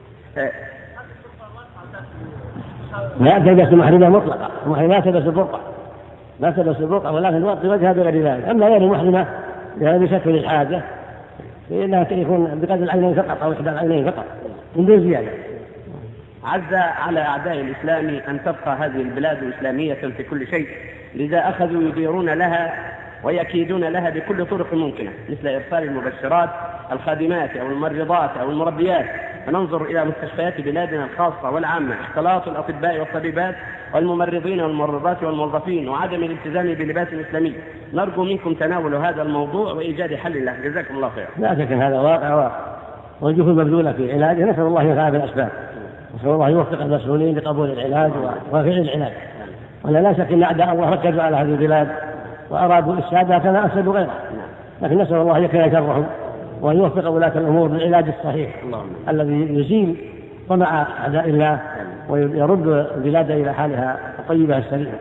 لا تلبس المحرمة مطلقة، المحرمة لا تلبس البرقع لا تلبس البرقع ولكن تغطي وجهها بغير ذلك. أما غير المحرمة لبسته للحاجة فإنها تكون بقدر العينين فقط أو إحدى العينين فقط من دون زيادة. عز على أعداء الإسلام أن تبقى هذه البلاد إسلامية في كل شيء، لذا أخذوا يديرون لها ويكيدون لها بكل طرق ممكنة، مثل إرسال المبشرات الخادمات أو الممرضات أو المربيات. فننظر إلى مستشفيات بلادنا الخاصة والعامة، اختلاط الأطباء والطبيبات والممرضين والممرضات والموظفين، وعدم الالتزام بلباس إسلامي. نرجو منكم تناول هذا الموضوع وإيجاد حل له، جزاكم الله خير. لا شك أن هذا واقع واقع، والجهود المبذولة في علاجه نسأل الله ينفع بالأسباب، نسأل الله يوفق المسؤولين لقبول العلاج وفعل العلاج. ولا لا شك أن أعداء الله ركزوا على هذه البلاد وأرادوا إفسادها كما أفسدوا غيرها، لكن نسأل الله يكفي شرهم وأن يوفق ولاة الأمور بالعلاج الصحيح الذي يزيل طمع أعداء الله ويرد البلاد إلى حالها الطيبة السليمة.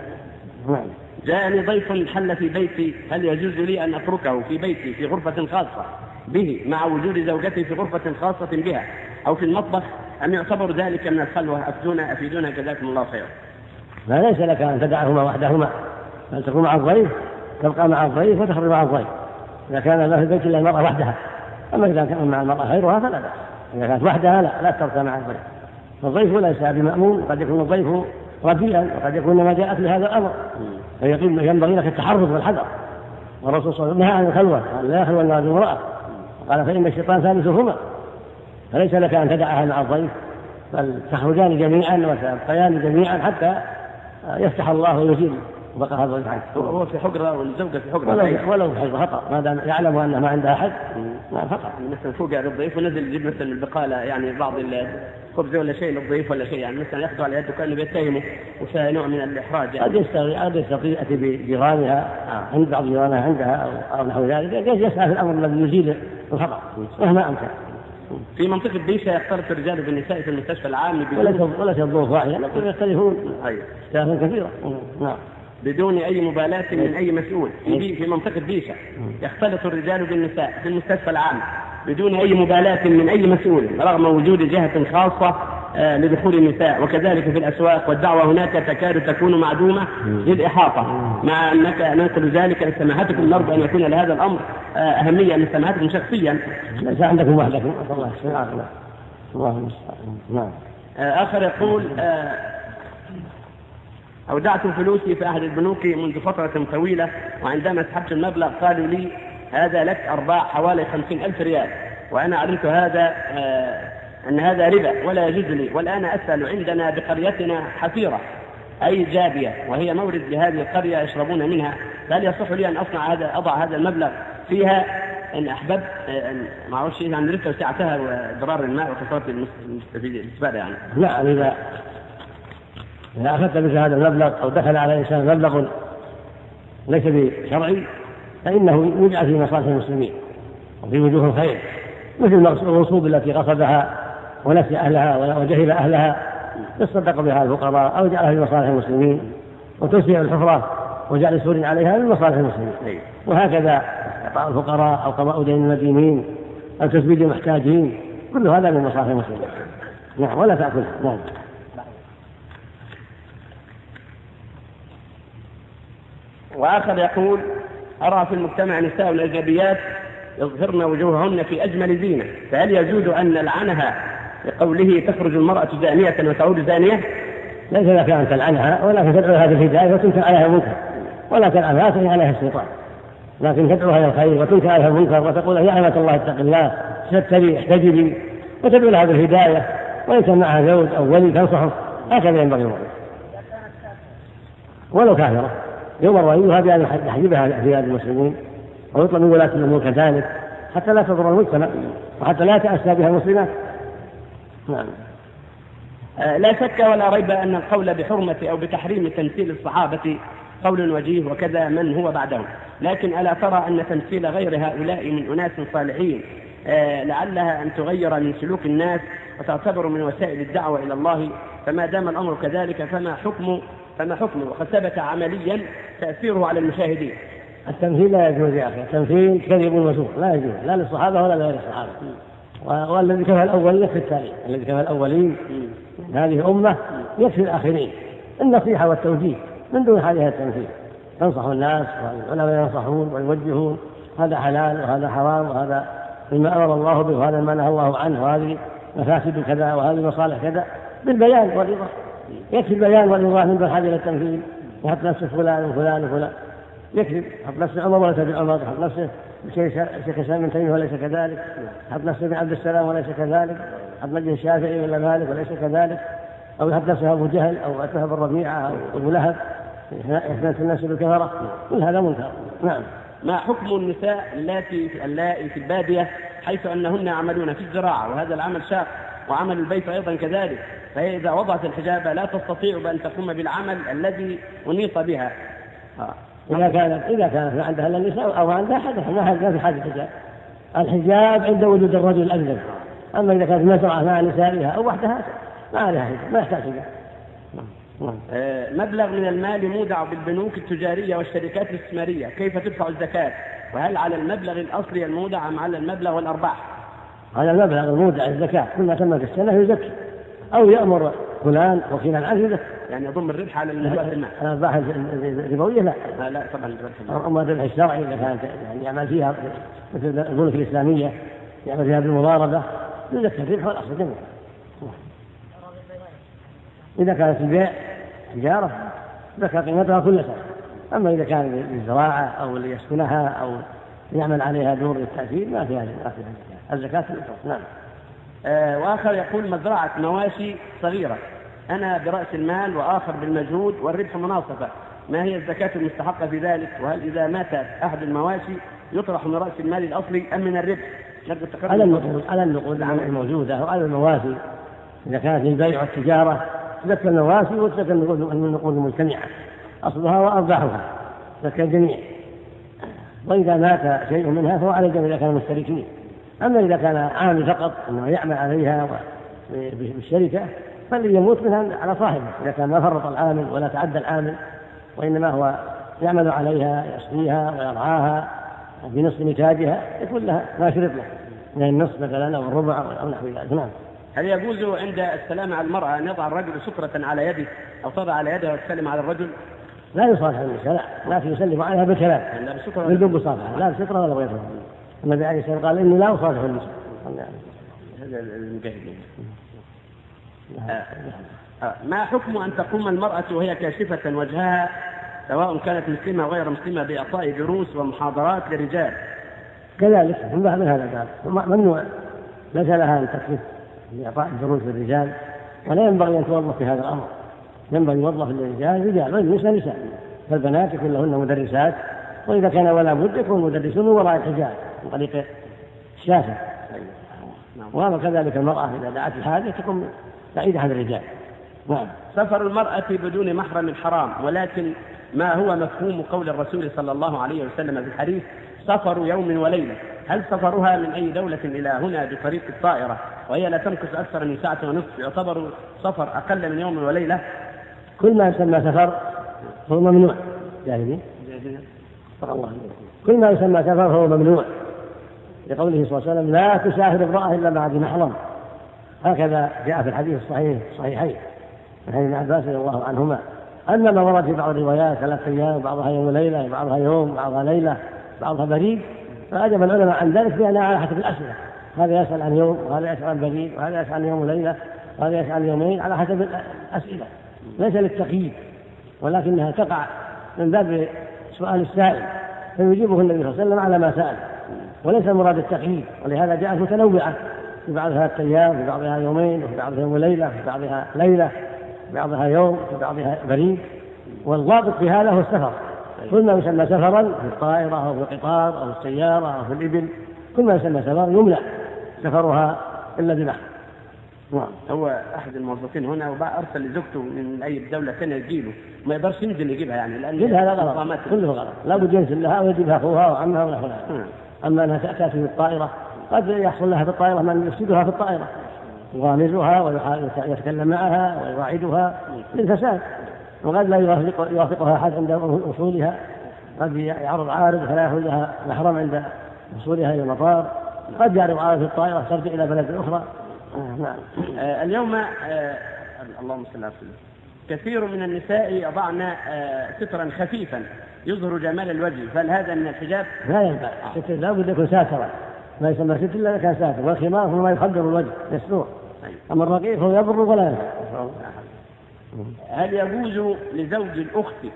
جاءني ضيف حل في بيتي، هل يجوز لي أن أتركه في بيتي في غرفة خاصة به مع وجود زوجتي في غرفة خاصة بها أو في المطبخ، أم يعتبر ذلك من الخلوة؟ أفيدونا أفيدونا جزاكم الله خير. لا ليس لك أن تدعهما وحدهما، بل تكون مع الضيف، تبقى مع الضيف وتخرج مع الضيف إذا كان ما في البيت إلا المرأة وحدها. أما إذا كان مع المرأة غيرها فلا بأس، إذا كانت وحدها لا لا تركها مع الضيف. الضيف ليس بمأمون، قد يكون الضيف رديئا وقد يكون ما جاءت لهذا الأمر، فينبغي لك التحرز والحذر. والرسول صلى الله عليه وسلم نهى عن الخلوة، قال لا يخلو الرجل امرأة، قال فإن الشيطان ثالثهما. فليس لك أن تدعها مع الضيف، بل تخرجان جميعا وتبقيان جميعا حتى يفتح الله ويزيل بقى هذا الضيف عنك. هو في حجرة والزوجة في حجرة، ولو, ولو في حجرة خطأ، ما دام يعلم أنها ما عندها حد خطأ. مثلا فوق على الضيف ونزل يجيب مثلا البقالة، يعني بعض الخبز ولا شيء للضيف ولا شيء، يعني مثلا يأخذ على يده كأنه بيتهمه، وفيها نوع من الإحراج. قد يستطيع قد يستطيع بجيرانها عند بعض جيرانها عندها أو نحو ذلك، يسعى في الأمر الذي يزيل الخطأ مهما أمكن. في منطقة بيشة يختلط الرجال بالنساء في المستشفى العام ولا تظروف واحدة، لكن يختلفون اختلافا كثيرا نعم بدون أي مبالاة من أي مسؤول. في في منطقة بيشة يختلط الرجال بالنساء في المستشفى العام بدون أي مبالاة من أي مسؤول، رغم وجود جهة خاصة لدخول النساء، وكذلك في الأسواق، والدعوة هناك تكاد تكون معدومة للإحاطة. مع أنك ننقل ذلك لسماحتكم، نرجو أن يكون لهذا الأمر أهمية من سماحتكم شخصيا. ليس عندكم وحدكم. الله نعم. آخر يقول أودعت فلوسي في أحد البنوك منذ فترة طويلة، وعندما سحبت المبلغ قالوا لي هذا لك أرباح حوالي خمسين ألف ريال، وأنا علمت هذا أن هذا ربا ولا يجوز لي، والآن أسأل عندنا بقريتنا حفيرة أي جابية وهي مورد لهذه القرية يشربون منها، هل يصح لي أن أصنع هذا أضع هذا المبلغ فيها إن أحببت ما أعرفش إذا عن ربا وسعتها وضرار الماء وخسارة المستفيد يعني؟ لا، إذا إذا أخذت مثل هذا المبلغ أو دخل على الإنسان مبلغ ليس بشرعي فإنه يجعل في مصالح المسلمين وفي وجوه الخير، مثل الرسوب التي غصبها ونسي أهلها وجهل أهلها يصدق بها الفقراء، أو جعلها في مصالح المسلمين، وتوسيع الحفرة وجعل السور عليها من مصالح المسلمين. وهكذا إعطاء الفقراء أو قضاء دين المدينين أو تسديد المحتاجين، كل هذا من مصالح المسلمين. نعم، ولا تأكلها. نعم. وآخر يقول أرى في المجتمع نساء الأجنبيات يظهرن وجوههن في أجمل زينة، فهل يجوز أن نلعنها لقوله تخرج المرأة زانية وتعود زانية؟ ليس لك أن تلعنها، ولكن تدعوها بالهداية وتنكر عليها المنكر، ولا تلعنها تنكر عليها الشيطان، لكن تدعوها إلى الخير وتنكر عليها المنكر وتقول يا أمة الله اتق الله ستري احتجبي، وتدعو لها بالهداية، وإن كان معها زوج أو ولي تنصحه، هكذا ينبغي المؤمن ولو كافرة. يؤمر وليها بأن يحجبها في بلاد المسلمين، ويطلب من ولاة الأمور كذلك حتى لا تضر المجتمع وحتى لا تأسى بها المسلمات. نعم. لا شك ولا ريب أن القول بحرمة أو بتحريم تمثيل الصحابة قول وجيه وكذا من هو بعدهم، لكن ألا ترى أن تمثيل غير هؤلاء من أناس صالحين لعلها أن تغير من سلوك الناس وتعتبر من وسائل الدعوة إلى الله؟ فما دام الأمر كذلك فما حكم فما حكمه وقد ثبت عمليا تأثيره على المشاهدين؟ التمثيل لا يجوز يا أخي، التمثيل كذب وزور لا يجوز، لا للصحابة ولا لغير الصحابة. والذي كفى الأولين يكفي التالي، الذي كفى الأولين هذه أمة يكفي الآخرين، النصيحة والتوجيه من دون حاجة التمثيل. تنصح الناس والعلماء ينصحون ويوجهون، هذا حلال وهذا حرام وهذا مما أمر الله به وهذا ما نهى الله عنه، وهذه مفاسد كذا وهذه مصالح كذا، بالبيان والإيضاح. يكفي البيان والإيضاح من دون حاجة التمثيل وحتى نفس فلان وفلان وفلان. يكذب، حط نفسه عمر وليس بعمر، حط نفسه شيخ الإسلام ابن تيمية وليس كذلك، حط نفسه ابن عبد السلام وليس كذلك، حط نفسه الشافعي ولا مالك وليس كذلك، أو يحط نفسه أبو جهل أو أتبه بالربيعة أو أبو لهب يحدث الناس بالكفرة، كل هذا منكر. نعم. ما حكم النساء اللاتي اللائي في البادية حيث أنهن يعملون في الزراعة وهذا العمل شاق وعمل البيت أيضا كذلك، فهي إذا وضعت الحجاب لا تستطيع بأن تقوم بالعمل الذي أنيط بها؟ إذا كانت إذا كانت ما عندها إلا النساء أو ما عندها حدث ما في حاجة الحجاب. الحجاب عند وجود الرجل الأجنبي، أما إذا كانت مزرعة مع نسائها أو وحدها ما عليها حجاب، ما يحتاج حجاب. آه مبلغ من المال مودع بالبنوك التجارية والشركات الاستثمارية، كيف تدفع الزكاة؟ وهل على المبلغ الأصلي المودع أم على المبلغ والأرباح؟ على المبلغ المودع الزكاة، كل ما تم في السنة يزكي، أو يأمر فلان وكيلا عنه يزكي. يعني يضم الربح على المال. الأرباح الربوية لا. لا لا طبعا الربح. أما الربح الشرعي إذا كانت يعني يعمل فيها مثل البنوك الإسلامية يعمل فيها بالمضاربة يزكي الربح والأصل جميعا. إذا كانت البيع تجارة زكى قيمتها كل سنة، أما إذا كان للزراعة أو ليسكنها أو يعمل عليها دور للتأثير ما فيها الزكاة في الأصل. نعم. آه وآخر يقول مزرعة مواشي صغيرة، أنا برأس المال وآخر بالمجهود والربح مناصفة، ما هي الزكاة المستحقة في ذلك؟ وهل إذا مات أحد المواشي يطرح من رأس المال الأصلي أم من الربح؟ على النقود على النقود الموجودة وعلى المواشي إذا كانت للبيع والتجارة زكى المواشي وزكى النقود المجتمعة أصلها وأرباحها زكى الجميع، وإذا مات شيء منها فهو على الجميع إذا كانوا مشتركين. أما إذا كان عامل فقط أنه يعمل عليها بالشركة فالذي يموت منها على صاحبه إذا كان ما فرط العامل ولا تعدى العامل، وإنما هو يعمل عليها يسقيها ويرعاها بنصف نتاجها يكون لها ما شرط له من النصف مثلا أو الربع أو نحو ذلك. نعم. هل يجوز عند السلام على المرأة أن يضع الرجل سكرة على يده أو تضع على يده وتسلم على الرجل؟ لا يصافح النساء، لا لكن يسلم عليها بالكلام بدون مصافحة، لا بسكرة ولا بغيرها. النبي عليه الصلاة والسلام قال إني لا أصافح النساء. هذا المجاهدين. ما حكم أن تقوم المرأة وهي كاشفة وجهها سواء كانت مسلمة أو غير مسلمة بإعطاء دروس ومحاضرات للرجال؟ كذلك من بعد هذا ممنوع، ليس لها أن تكشف بإعطاء دروس للرجال، ولا ينبغي أن توظف في هذا الأمر. ينبغي يوظف للرجال رجال والنساء نساء، فالبنات يكون لهن مدرسات، وإذا كان ولا بد يكون مدرسون من وراء الحجاب من طريق الشافة. وهذا كذلك المرأة إذا دعت الحاجة تكون بعيدة عن الرجال. نعم. سفر المرأة بدون محرم حرام، ولكن ما هو مفهوم قول الرسول صلى الله عليه وسلم في الحديث سفر يوم وليلة؟ هل سفرها من أي دولة إلى هنا بطريق الطائرة وهي لا تمكث أكثر من ساعة ونصف يعتبر سفر أقل من يوم وليلة؟ كل ما يسمى سفر هو ممنوع. جاهدين كل ما يسمى سفر هو ممنوع، لقوله صلى الله عليه وسلم لا تسافر امرأة إلا مع ذي محرم. هكذا جاء في الحديث الصحيح الصحيحين من حديث ابن عباس رضي الله عنهما. أما ما ورد في بعض الروايات ثلاث أيام بعضها يوم وليلة بعضها يوم بعضها ليلة بعضها بريد، فأجب العلماء عن ذلك بأنها على حسب الأسئلة، هذا يسأل عن يوم وهذا يسأل عن بريد وهذا يسأل عن يوم وليلة وهذا يسأل عن يومين على حسب الأسئلة، ليس للتقييد ولكنها تقع من باب سؤال السائل فيجيبه النبي صلى الله عليه وسلم على ما سأل، وليس مراد التقييد. ولهذا جاءت متنوعة في بعضها أيام في بعضها يومين وفي بعضها يوم وليلة في بعضها ليلة في بعضها يوم في بعضها بريد، والضابط في هذا هو السفر. كل ما يسمى سفرا في الطائرة أو في القطار أو في السيارة أو في الإبل كل ما يسمى سفر يمنع سفرها إلا بمحرم. هو أحد الموظفين هنا وبقى أرسل لزوجته من أي دولة ثانية يجيله ما يقدرش ينزل يجيبها يعني لأن هذا غلط كله غلط، لا بد ينزل لها ويجيبها أخوها وعمها ونحوها. أما أنها تأتي في الطائرة قد يحصل لها في الطائرة من يفسدها في الطائرة يغامزها ويتكلم معها ويواعدها للفساد، وقد لا يوافقها أحد عند وصولها، قد يعرض عارض فلا يأخذ لها محرم عند وصولها إلى المطار، قد يعرض عارض في الطائرة ترجع إلى بلد أخرى. نعم. آه اليوم آه اللهم صل على سيدنا كثير من النساء يضعن آه سترا خفيفا يظهر جمال الوجه، فهل هذا من الحجاب؟ لا ينفع، الستر لا بد يكون ساترا، ما يسمى ستر إلا إذا كان ساتر، والخمار هو ما يخدر الوجه يستور، أما الرقيق هو يضر ولا ينفع. هل يجوز لزوج الأخت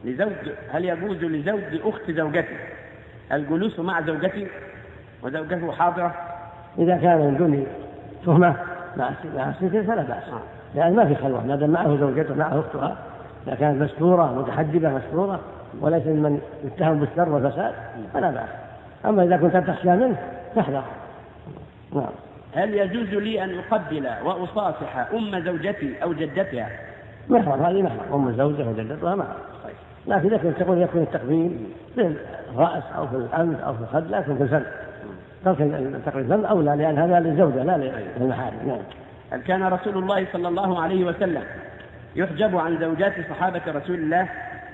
لزوج هل يجوز لزوج أخت زوجتي الجلوس مع زوجتي وزوجته حاضرة؟ إذا كان من دون تهمة مع الستر فلا بأس، لأن ما في خلوة ما دام معه زوجته معه أختها، إذا كانت مستورة متحجبة مستورة وليس من يتهم بالشر والفساد فلا بأس. أما إذا كنت تخشى منه فاحذر. نعم. هل يجوز لي أن أقبل وأصافح أم زوجتي أو جدتها؟ محرم، هذه محرم، أم الزوجة وجدتها محرم. لكن إذا كنت تقول يكون التقبيل في الرأس أو في الأنف أو في الخد لكن في الفم، لكن تقبيل الفم أولى لأن هذا للزوجة لا للمحارم. نعم. هل كان رسول الله صلى الله عليه وسلم يحجب عن زوجات صحابة رسول الله؟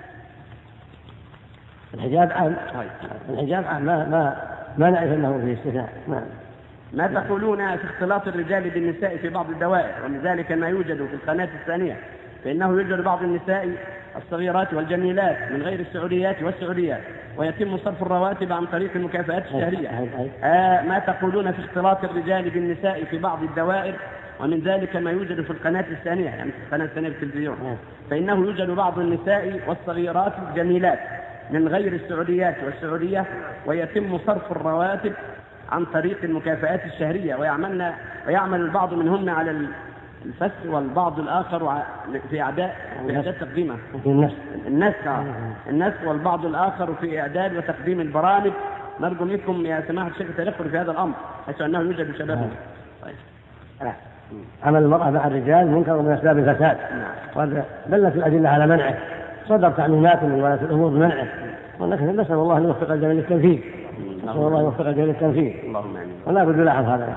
الحجاب عام، الحجاب عام، ما ما ما نعرف أنه فيه استثناء. نعم. ما تقولون في اختلاط الرجال بالنساء في بعض الدوائر ولذلك ما يوجد في القناة الثانية، فإنه يوجد بعض النساء الصغيرات والجميلات من غير السعوديات والسعوديات ويتم صرف الرواتب عن طريق المكافآت الشهرية. آه ما تقولون في اختلاط الرجال بالنساء في بعض الدوائر ومن ذلك ما يوجد في القناة الثانية، يعني في القناة الثانية في التلفزيون، فإنه يوجد بعض النساء والصغيرات الجميلات من غير السعوديات والسعودية ويتم صرف الرواتب عن طريق المكافآت الشهرية، ويعملنا ويعمل البعض منهن على الفسر والبعض الآخر في إعداد في إعداد تقديمه النسخ النسخ والبعض الآخر في إعداد وتقديم البرامج. نرجو منكم يا سماحة الشيخ التدخل في هذا الأمر حيث أنه يوجد شباب. طيب. عمل المرأة مع الرجال منكر من أسباب الفساد، ودلت الأدلة على منعه، صدر تعليمات من ولاة الأمور بمنعه، ولكن نسأل الله أن يوفق الجميع للتنفيذ. نسأل الله يوفق الجميع للتنفيذ. اللهم آمين. ولا بد لاحظ هذا.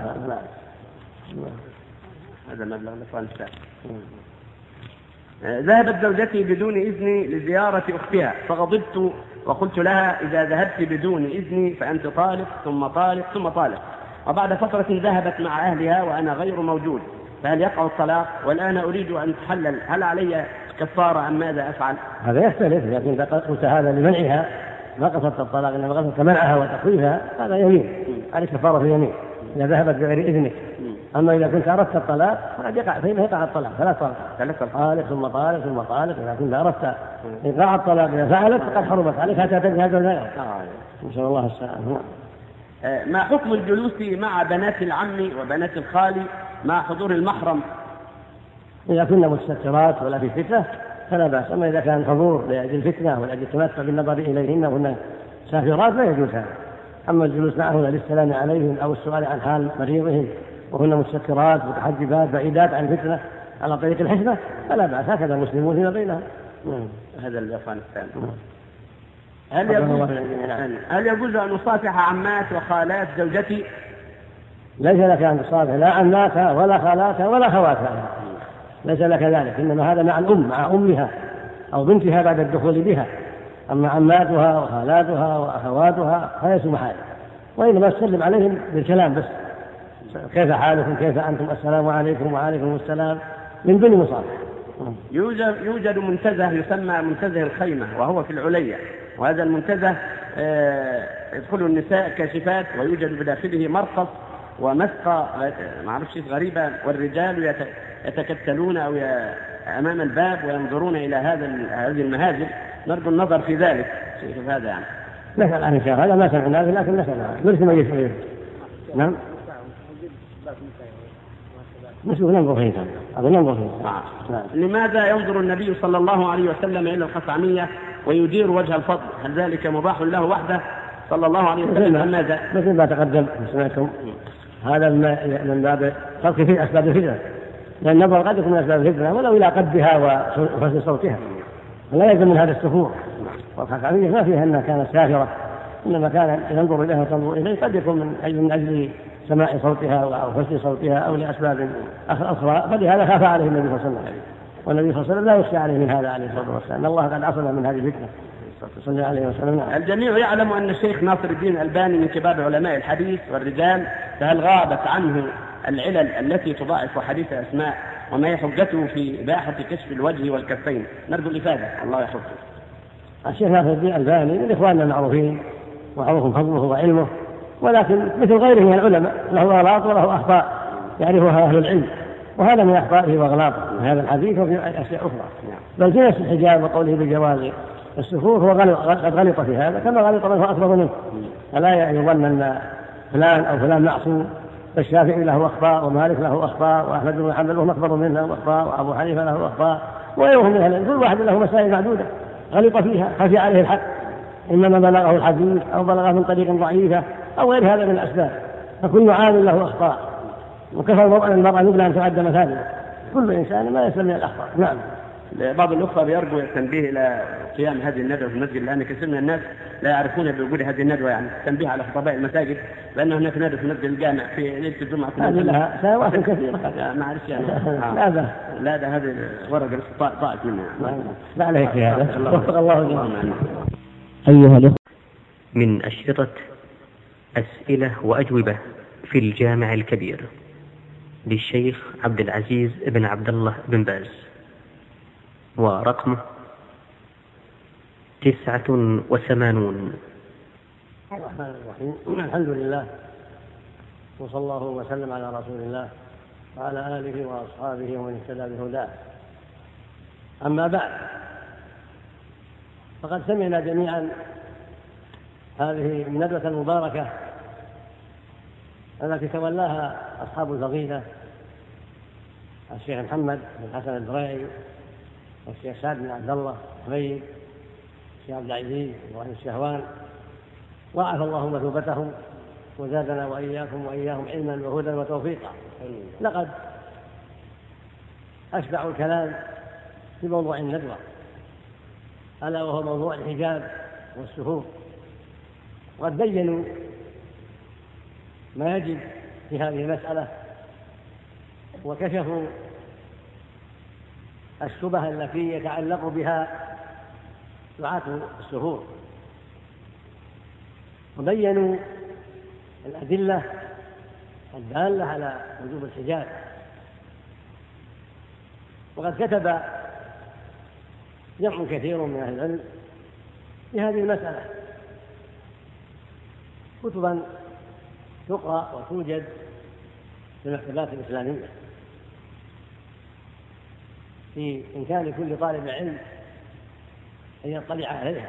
هذا المبلغ الإخوان السابق. ذهبت زوجتي بدون إذني لزيارة أختها فغضبت وقلت لها إذا ذهبت بدون إذني فأنت طالق ثم طالق ثم طالق، وبعد فترة ذهبت مع أهلها وأنا غير موجود، فهل يقع الطلاق؟ والآن أريد أن تحلل، هل علي كفارة أم ماذا أفعل؟ هذا يختلف، لكن إذا قلت هذا لمنعها ما قصدت الطلاق إنما قصدت منعها وتخويفها هذا يمين، عليك كفارة في يمين إذا ذهبت بغير إذنك. أما إذا كنت أردت الطلاق فقد يقع فيما يقع الطلاق ثلاث طلاق، ثلاث طالق ثم طالق ثم طالق. إذا كنت أردت إيقاع الطلاق إذا فعلت فقد حرمت عليك حتى تنتهي هذا الزواج. إن شاء الله السلام. ما حكم الجلوس مع بنات العم وبنات الخال مع حضور المحرم؟ إذا كنا مستترات ولا في فتنة فلا بأس، أما إذا كان حضور لأجل الفتنة ولأجل التمتع بالنظر إليهن وهن سافرات لا يجوز هذا. أما الجلوس معهن للسلام عليهم أو السؤال عن حال مريضهم وهن مستترات متحجبات بعيدات عن الفتنة على طريق الحشمة فلا بأس، هكذا المسلمون فيما بينهم. هذا الإخوان الثاني. هل يجوز هل يجوز أن أصافح عمات وخالات زوجتي؟ ليس لك أن تصافح لا عماتها ولا خالاتها ولا خواتها، ليس لك ذلك، إنما هذا مع الأم مع أمها أو بنتها بعد الدخول بها. أما عماتها وخالاتها وأخواتها فليسوا محارم، وإنما تسلم عليهم بالكلام بس، كيف حالكم كيف أنتم السلام عليكم وعليكم السلام من دون مصافحة. يوجد يوجد منتزه يسمى منتزه الخيمة وهو في العليا، وهذا المنتزه يدخل النساء كاشفات ويوجد بداخله مرقص ومسقى ما أعرف غريبة، والرجال يتكتلون أو أمام الباب وينظرون إلى هذا هذه المهازل. نرجو النظر في ذلك في هذا يعني. نسأل عن شيء هذا ما سمعنا لكن نسأل نرسل ما يسمعه. نعم نشوف ننظر فيه هذا ننظر فيه. لماذا ينظر النبي صلى الله عليه وسلم إلى الخصعمية ويدير وجه الفضل؟ هل ذلك مباح له وحده صلى الله عليه وسلم أم ماذا؟ مثل ما تقدم سمعتم هذا من باب فرق في أسباب الفتنة، لأن النظر قد يكون من أسباب الفتنة ولو إلى قدها وحسن صوتها، لا يلزم من هذا السفور. والخصعمية ما فيها أنها كانت سافرة، إنما كان ينظر إليها وتنظر إليه قد يكون من أجل, من أجل سماع صوتها أو حسن صوتها أو لأسباب أخرى، فلهذا خاف عليه النبي صلى الله عليه وسلم، والنبي صلى الله عليه وسلم لا يخشى عليه من هذا عليه الصلاة والسلام، أن الله قد عصمه من هذه الفتنة صلى الله عليه وسلم. الجميع يعلم أن الشيخ ناصر الدين الألباني من كبار علماء الحديث والرجال، فهل غابت عنه العلل التي تضاعف حديث أسماء؟ وما هي حجته في إباحة كشف الوجه والكفين؟ نرجو الإفادة الله يحفظه. الشيخ ناصر الدين الألباني من إخواننا المعروفين وعرفهم فضله وعلمه، ولكن مثل غيره من العلماء له أغلاط وله أخطاء يعرفها أهل العلم، وهذا من أخطائه وأغلاطه من هذا الحديث وفي أشياء أخرى. بل في نفس الحجاب وقوله بالجواز السفور هو قد غلط في هذا كما غلط من هو أكبر منه، فلا يظن أن فلان أو فلان معصوم. فالشافعي له أخطاء، ومالك له أخطاء، وأحمد بن حنبل له أكبر منه له أخطاء، وأبو حنيفة له أخطاء، وغيرهم من أهل، كل واحد له مسائل معدودة غلط فيها خفي عليه الحق، إنما بلغه الحديث أو بلغه من طريق ضعيفة أو غير هذا من الأسباب، فكل عامل له أخطاء، وكفى المرء المرأة يبلى أن تعد مثاله، كل إنسان ما يسلم من الأخطاء. نعم. بعض الأخوة بيرجو التنبيه إلى قيام هذه الندوة في المسجد، لأن كثير من الناس لا يعرفون بوجود هذه الندوة، يعني تنبيه على خطباء المساجد لأن هناك ندوة في مسجد الجامع في ليلة الجمعة. هذه لها سنوات كثيرة. معلش يعني. لا ده لا ده هذه ورقة ضاعت منها. لا عليك في هذا. الله الله. أيها الأخوة، من أشرطة أسئلة وأجوبة في الجامع الكبير للشيخ عبد العزيز بن عبد الله بن باز، ورقمه تسعة وثمانون. الرحمن الرحيم. الحمد لله، وصلى الله وسلم على رسول الله وعلى آله وأصحابه ومن اهتدى بهداه. أما بعد، فقد سمعنا جميعا هذه الندوة المباركة التي تولاها أصحاب الفضيلة الشيخ محمد بن حسن الدريعي والشيخ سعد بن عبد الله حميد الشيخ عبد العزيز وأهل الشهوان، وعافى الله مثوبتهم وزادنا وإياكم وإياهم علما وهدى وتوفيقا. لقد أشبعوا الكلام في موضوع الندوة، ألا وهو موضوع الحجاب والسفور، وقد بينوا ما يجب في هذه المسألة، وكشفوا الشبهة التي يتعلق بها دعاة السفور، وبينوا الأدلة الدالة على وجوب الحجاب. وقد كتب جمع كثير من أهل العلم في هذه المسألة كتبا تقرأ وتوجد في المكتبات الإسلامية في إمكان كل طالب علم أن يطلع عليها.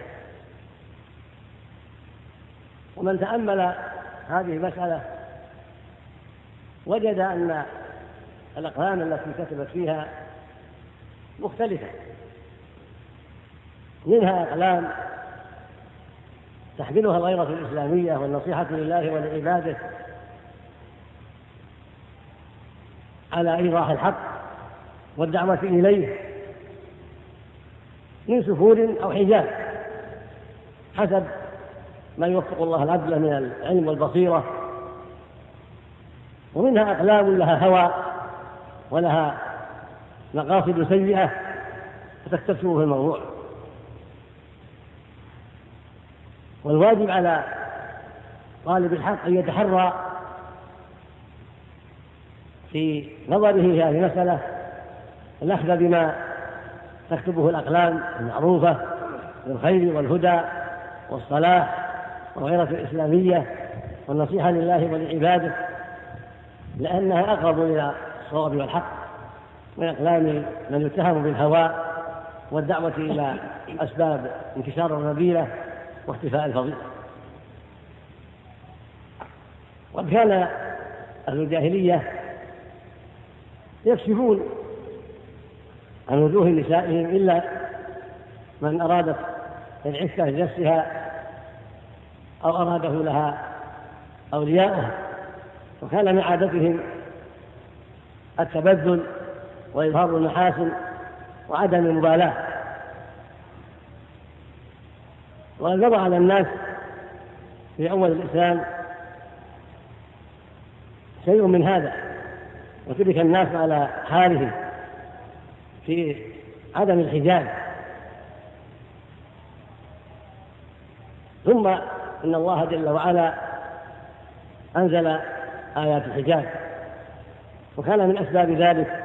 ومن تأمل هذه المسألة وجد أن الأقلام التي كتبت فيها مختلفة، منها أقلام تحملها الغيرة الإسلامية والنصيحة لله ولعباده على إيضاح الحق والدعوة إليه من سفور أو حجاب حسب ما يوفق الله العبد من العلم والبصيرة، ومنها أقلام لها هوى ولها مقاصد سيئة فتكتسب في الموضوع. والواجب على طالب الحق أن يتحرى في نظره في هذه المسألة الأخذ بما تكتبه الأقلام المعروفة بالخير والهدى والصلاح والغيرة الإسلامية والنصيحة لله ولعباده، لأنها أقرب إلى الصواب والحق من أقلام من يتهم بالهوى والدعوة إلى أسباب انتشار الرذيلة واختفاء الفضيلة. وقد كان أهل الجاهلية يكشفون عن وجوه نسائهم إلا من أرادت العفة لنفسها أو أراده لها أولياؤها، وكان من عادتهم التبذل وإظهار المحاسن وعدم المبالاة. وقد وضع على الناس في أول الإسلام شيء من هذا، وترك الناس على حالهم في عدم الحجاب. ثم إن الله جل وعلا أنزل آيات الحجاب، وكان من أسباب ذلك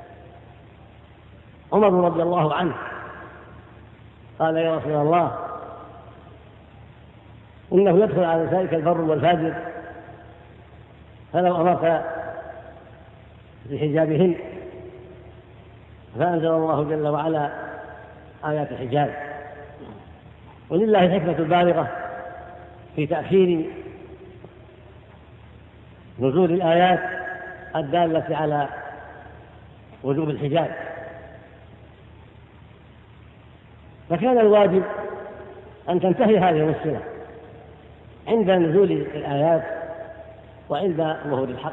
عمر رضي الله عنه قال: يا رسول الله، إنه يدخل على نسائك البر والفاجر، فلو أمرت بحجابهن. فأنزل الله جل وعلا آيات الحجاب. ولله الحكمة البالغة في تأخير نزول الآيات الدالة على وجوب الحجاب، فكان الواجب أن تنتهي هذه المشكلة عند نزول الآيات وعند ظهور الحق.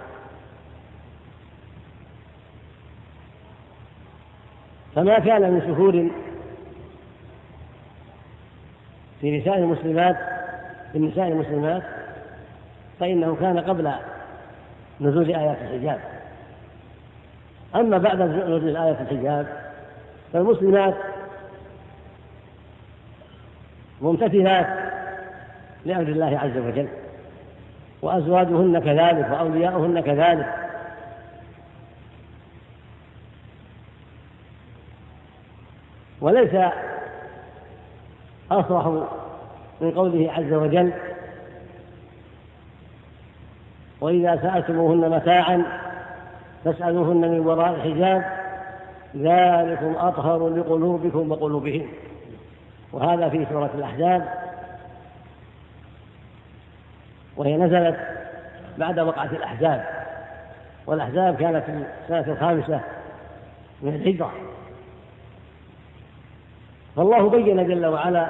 فما كان من شهور في نساء المسلمات في النساء المسلمات فإنه كان قبل نزول آيات الحجاب. أما بعد نزول آيات الحجاب فالمسلمات ممتثلات لأمر الله عز وجل، وأزواجهن كذلك وأولياؤهن كذلك، وليس أصرح من قوله عز وجل: وإذا سألتموهن متاعا فاسألوهن من وراء حجاب ذلكم أطهر لقلوبكم وقلوبهن. وهذا في سورة الأحزاب، وهي نزلت بعد وقعة الأحزاب، والأحزاب كانت في السنة الخامسة من الهجرة. فالله بين جل وعلا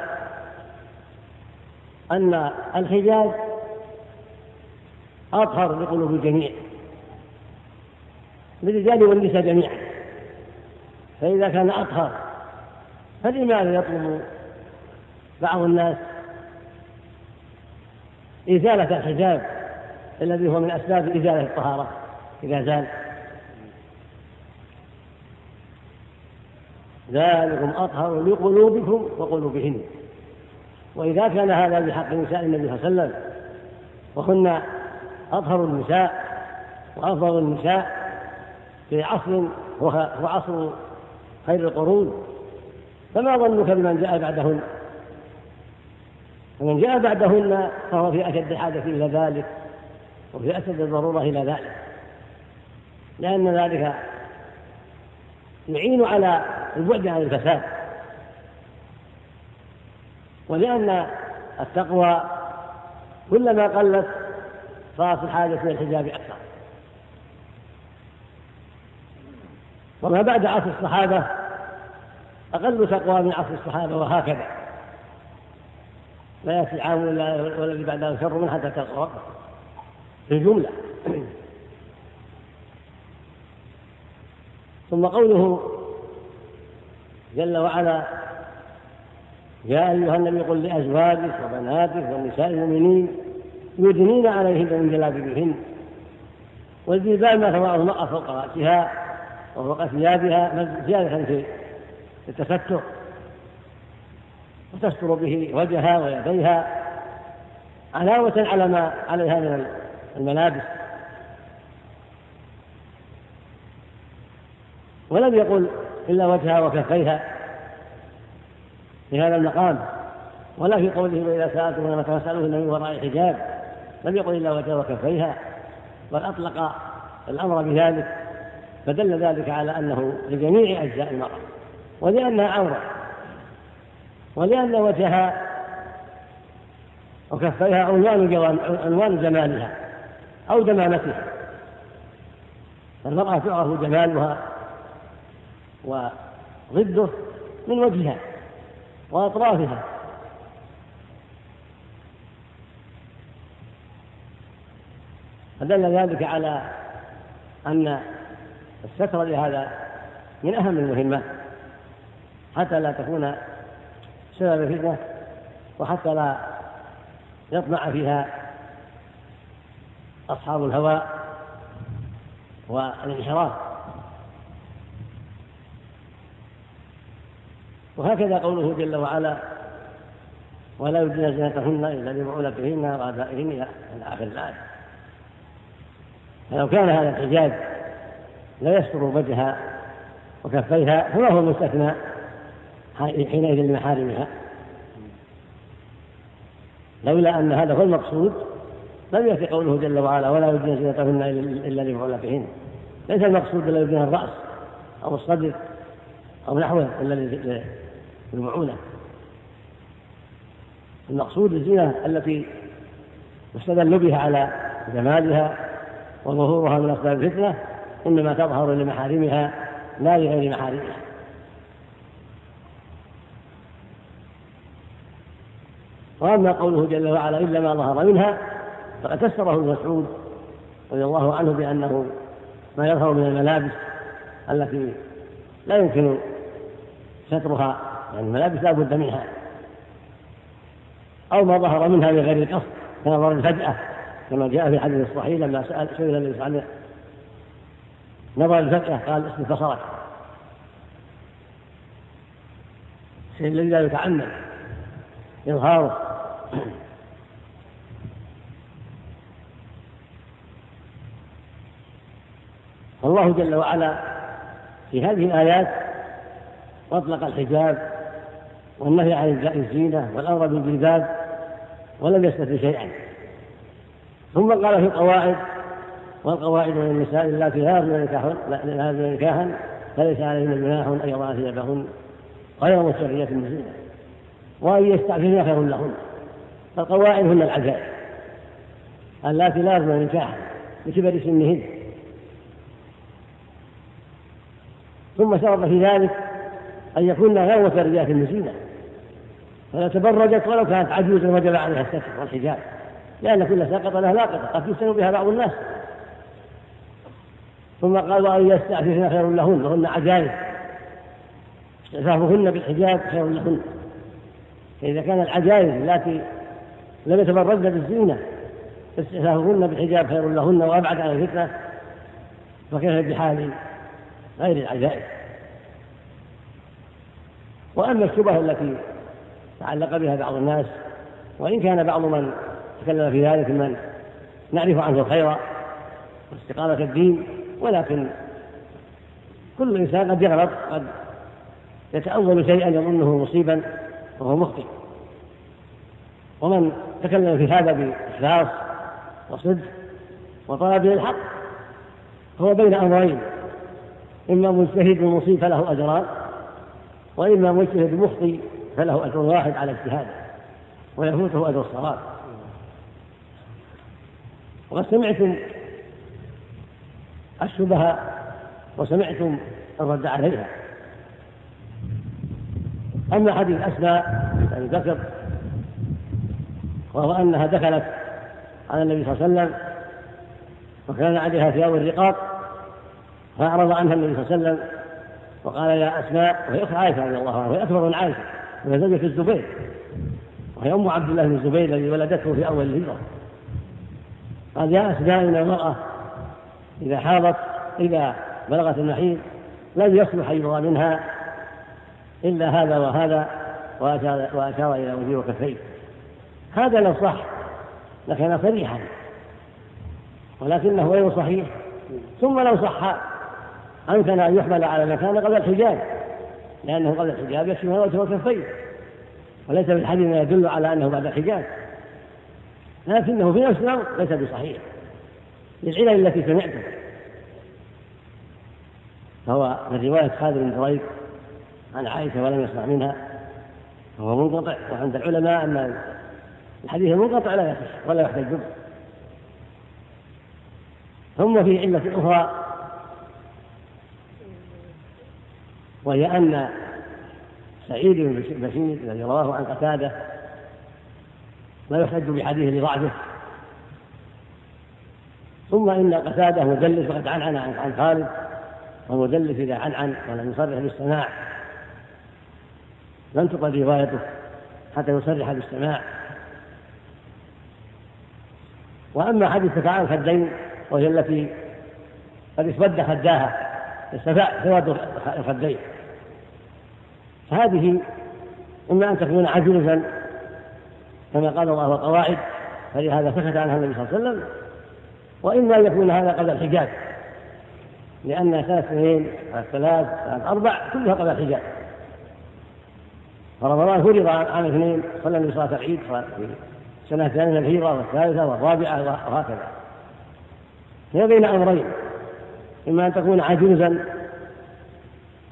أن الحجاب أطهر لقلوب الجميع، للرجال والنساء جميعا. فإذا كان أطهر فلماذا يطلب بعض الناس إزالة الحجاب الذي هو من أسباب إزالة الطهارة إذا زال؟ ذلكم أطهر لقلوبكم وقلوبهن. وإذا كان هذا بحق نساء النبي صلى الله عليه وسلم وهن أطهر النساء وأفضل النساء في عصر هو عصر خير القرون، فما ظنك بمن جاء بعدهن؟ ومن جاء بعدهن فهو في أشد الحاجة إلى ذلك وفي أشد الضرورة إلى ذلك، لأن ذلك يعين على البعد عن الفساد، ولأن التقوى كلما قلت صارت الحاجة إلى الحجاب أكثر. وما بعد عصر الصحابة أقل تقوى من عصر الصحابة، وهكذا لا يأتي عام والذي بعده شر من حتى تلقى ربك في الجملة. ثم قوله جل وعلا: يا أيها النبي قل لأزواجك وبناتك والنساء المؤمنين يدنين عليهن من جلابيبهن. والجلباب ما تضعه المرأة فوق رأسها وفوق ثيابها زيادة في التستر، وتستر به وجهها ويديها علاوة على ما عليها من الملابس. ولم يقل إلا وجهها وكفيها في هذا المقام، ولا في قوله: وإذا سألتموهن فاسألوهن من وراء حجاب، لم يقل إلا وجهها وكفيها، بل أطلق الأمر بذلك، فدل ذلك على أنه لجميع أجزاء المرأة، ولأنها عورة، ولأن وجهها وكفيها عنوان جمالها أو دمامتها. فالمرأة تعرف جمالها وضده من وجهها وأطرافها. فدل ذلك على أن الستر لهذا من أهم المهمات، حتى لا تكون سبب فتنة، وحتى لا يطمع فيها أصحاب الهوى والانحراف. وهكذا قوله جل وعلا: ولا يبدين زينتهن إلا لبعولتهن وآبائهن إلى آخر الآية. فلو كان هذا الحجاب لا يستر وجهها وكفيها فما هو مستثنى حينئذ لمحارمها؟ لولا أن هذا هو المقصود لم يأتي قوله جل وعلا: ولا يبدين زينتهن إلا لبعولتهن. ليس المقصود إلا يبدين الرأس أو الصدر أو نحوه إلا للبعولة. المقصود الزينة التي يستدل بها على جمالها وظهورها من أسباب الفتنة إنما تظهر لمحارمها لا لغير محارمها. وأما قوله جل وعلا إلا ما ظهر منها فقد فسره ابن مسعود رضي الله عنه بأنه ما يظهر من الملابس التي لا يمكن سترها، يعني الملابس لا بد منها، أو ما ظهر منها بغير القصد كنظر الفجأة كما جاء في الحديث الصحيح لما سأل سئل النبي صلى الله عليه وسلم نظر الفجأة قال اسم بصرك، الشيء الذي لا يتعمد إظهاره. الله جل وعلا في هذه الآيات أطلق الحجاب والنهي عن الزينة والأمر بالجلباب ولم يستثن شيئا، ثم قال في القواعد والقواعد من النساء اللاتي لا يرجون نكاحا فليس عليهن جناح أن يضعن ثيابهن غير متبرجات بزينة وأن يستعففن خير لهن. فالقواعد هن العجائز اللاتي لا يرجون نكاحا لكبر سنهن، ثم شرط في ذلك أن يكون غير متبرجات بزينة، فلا تبرجت ولو كانت عجوزا وجب عليها الستر والحجاب، لأن كل ساقطة لها لاقطة قد يفتن بها بعض الناس. ثم قال وأن يستعففن خير لهن وهن عجائز، استعفافهن بالحجاب خير لهن. فإذا كان العجائز التي لم يتبرجن بالزينة استعفافهن بالحجاب خير لهن وأبعد عن الفتنة، فكيف بحال غير العجائز؟ وأما الشبهة التي تعلق بها بعض الناس، وإن كان بعض من تكلم في ذلك من نعرف عنه الخير واستقامة الدين، ولكن كل إنسان قد يغلط، قد يتأول شيئا يظنه مصيبا وهو مخطئ. ومن تكلم في هذا بإخلاص وصدق وطلب الحق هو بين أمرين، إما مجتهد مصيب فله أجران، وإما مجتهد مخطئ فله أجر واحد على اجتهاده ويفوته أجر الصواب. وقد سمعتم الشبهة وسمعتم الرد عليها. أما حديث أسماء بنت بكر وهو أنها دخلت على النبي صلى الله عليه وسلم وكان عليها ثياب الرقاق فأعرض عنها النبي صلى الله عليه وسلم وقال يا أسماء، وهي أخت عائشة رضي الله عنها وهي أكبر من عائشة وهي زوجة الزبير وهي أم عبد الله بن الزبير الذي ولدته في أول الهجرة. قال يا أسماء إن المرأة إذا حاضت إذا بلغت المحيض لن يصلح يرى منها إلا هذا وهذا، وأشار إلى وجهه وكفيه. هذا لو صح لكان صريحا، ولكنه غير صحيح. ثم لو صح أمكن أن يحمل على مكان قبل الحجاب، لأنه قبل الحجاب يكشف وجهه وكفيه، وليس في الحديث ما يدل على أنه بعد الحجاب، لكنه في نفس الأمر ليس بصحيح للعلل التي سمعتها. فهو من رواية خالد بن دريد عن عائشة ولم يسمع منها هو منقطع، وعند العلماء أن الحديث المنقطع لا يصح ولا يحتج به. ثم في علة أخرى وهي أن سعيد بن بشير الذي رواه عن قتادة لا يحتج بحديث لضعفه. ثم إن قتادة مدلس وقد عنعن عن خالد، والمدلس إذا عنعن ولم يصرح بالسماع لم تقبل روايته حتى يصرح بالسماع. وأما حديث تفاعل الخدين وهي التي قد اسود خداها استفاء سواد الخدين، فهذه إما أن تكون عجوزا كما قال الله القواعد فلهذا سكت عنها النبي صلى الله عليه وسلم، وإما أن يكون هذا قبل الحجاب، لأن سنة اثنين ثلاث سنة أربع كلها قبل الحجاب. فرمضان فرض عام اثنين صلى النبي صلاة العيد في سنة الثانية الهجرة والثالثة والرابعة وهكذا. هي بين أمرين، إما أن تكون عجوزا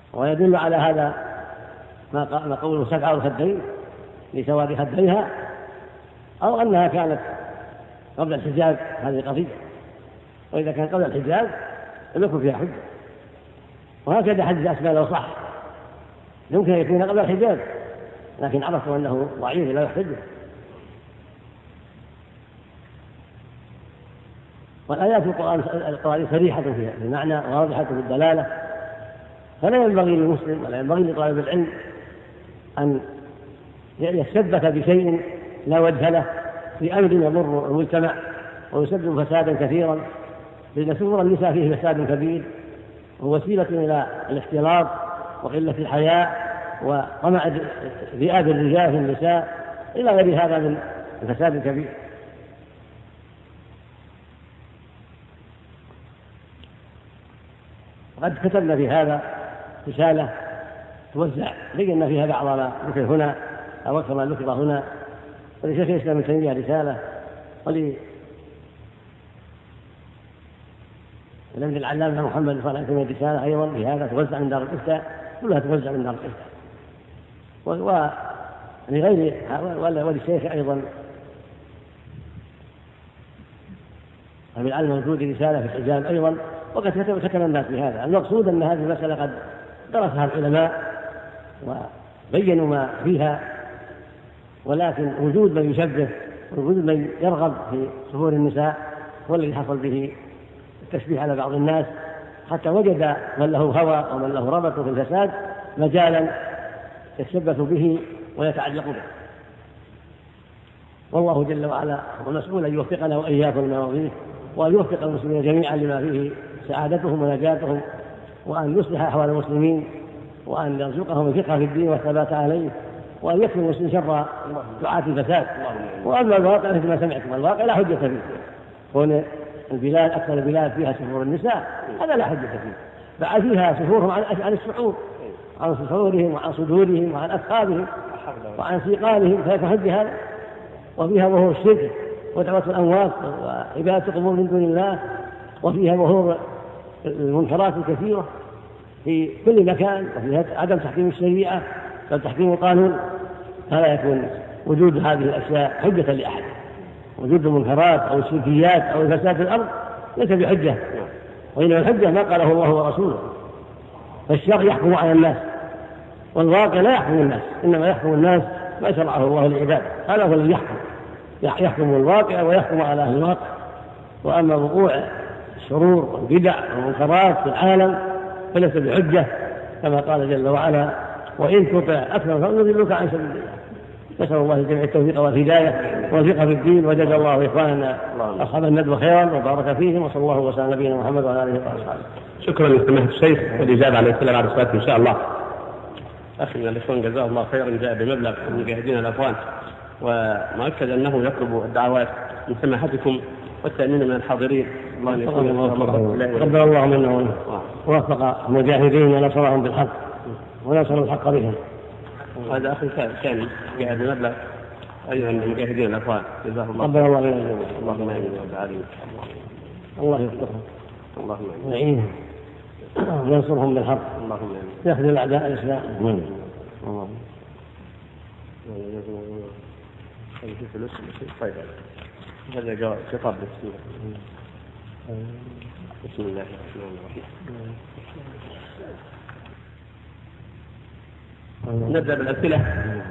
ويدل على هذا ما قوله سبع الخدين لسواد خديها، أو أنها كانت قبل الحجاب هذه قضية، وإذا كان قبل الحجاب لم يكن فيها حجة. وهكذا حديث أسماء لو صح يمكن أن يكون قبل الحجاب، لكن عرفوا أنه ضعيف لا يحتج. والآيات القرآن صريحة في المعنى واضحة في الدلالة، فلا ينبغي للمسلم ولا ينبغي لطالب العلم أن يتثبت بشيء لا وجه له في أمر يضر المجتمع ويسبب فسادا كثيرا، لأن سفور النساء فيه فساد كبير ووسيلة إلى الاختلاط وقلة الحياء وطمع ذئاب الرجال في النساء إلى غير هذا من الفساد الكبير. وقد كتبنا في هذا رسالة توزع، بينا فيها بعض ما ذكر هنا أو أكثر ما ذكر هنا، ولشيخ الإسلام ابن تيمية رسالة، وللابن العلامة محمد صالح العثيمين رسالة أيضا في هذا توزع من دار الإفتاء، كلها توزع من دار الإفتاء. ولغير وللشيخ أيضا ابن العلامة موجود رسالة في الحجاب أيضا، وقد كتب كتب الناس بهذا. المقصود أن هذه المسألة قد درسها العلماء وبينوا ما فيها، ولكن وجود من يشبه ووجود من يرغب في سفور النساء هو الذي حصل به التشبيه على بعض الناس، حتى وجد من له هوى ومن له رغبة في الفساد مجالا يتشبث به ويتعلق به. والله جل وعلا هو المسؤول أن يوفقنا وإياكم لما يرضيه، وأن يوفق المسلمين جميعا لما فيه سعادتهم ونجاتهم، وأن يصلح أحوال المسلمين، وأن يرزقهم الفقه في الدين والثبات عليه، وأن يكفي المسلمين شر دعاة الفساد. وأما الواقع مثل ما سمعتم، الواقع لا حجة فيه، كون البلاد أكثر البلاد فيها سفور النساء هذا لا حجة فيه، بل فيها سفورهم عن الشعوب، عن صدورهم وعن صدورهم وعن أفخاذهم وعن سيقانهم، فيكون حجة هذا. وفيها ظهور الشرك ودعوة الأموات وعبادة القبور من دون الله، وفيها ظهور المنكرات الكثيرة في كل مكان، وفيها عدم تحكيم الشريعة بل تحكيم القانون. فلا يكون وجود هذه الأشياء حجة لأحد. وجود المنكرات أو الشركيات أو الفساد في الأرض ليس بحجة، وإنما الحجة ما قاله الله ورسوله. فالشرع يحكم على الناس، والواقع لا يحكم الناس، إنما يحكم الناس ما شرعه الله للعباد. هذا هو الذي يحكم، يحكم الواقع ويحكم على أهل الواقع. وأما وقوع الشرور والبدع والمنكرات في العالم فليس بحجة، كما قال جل وعلا: وإن تطع أكثر فيضلوك عن سبيل الله. نسأل الله جميع التوفيق والهداية والفقه في الدين، وجزا الله إخواننا أصحاب الندوة خيرا وبارك فيهم، وصلى الله وسلم على نبينا محمد وعلى آله وأصحابه. شكرا لسماحة الشيخ والإجابة على الأسئلة بعد الصلاة إن شاء الله. أخي من الإخوان جزاه الله خيرا جاء بمبلغ من مجاهدين الأخوان، ومؤكد أنه يطلب الدعوات من سماحتكم والتأمين من الحاضرين. الله يكون قبل الله منه ووفق المجاهدين ونصرهم بالحق ونصر الحق بهم. هذا أخي ثاني جاء بمبلغ أيضا من مجاهدين الأخوان جزاه الله قبل الله منه. اللهم آمين وتعالى. الله يفتحهم، اللهم آمين، يعينهم وينصرهم بالحق، اللهم آمين، يخذل أعداء الإسلام. الله في فلوس طيب. هذا جواب خطاب للسنة. بسم الله الرحمن الرحيم. نبدأ بالأسئلة.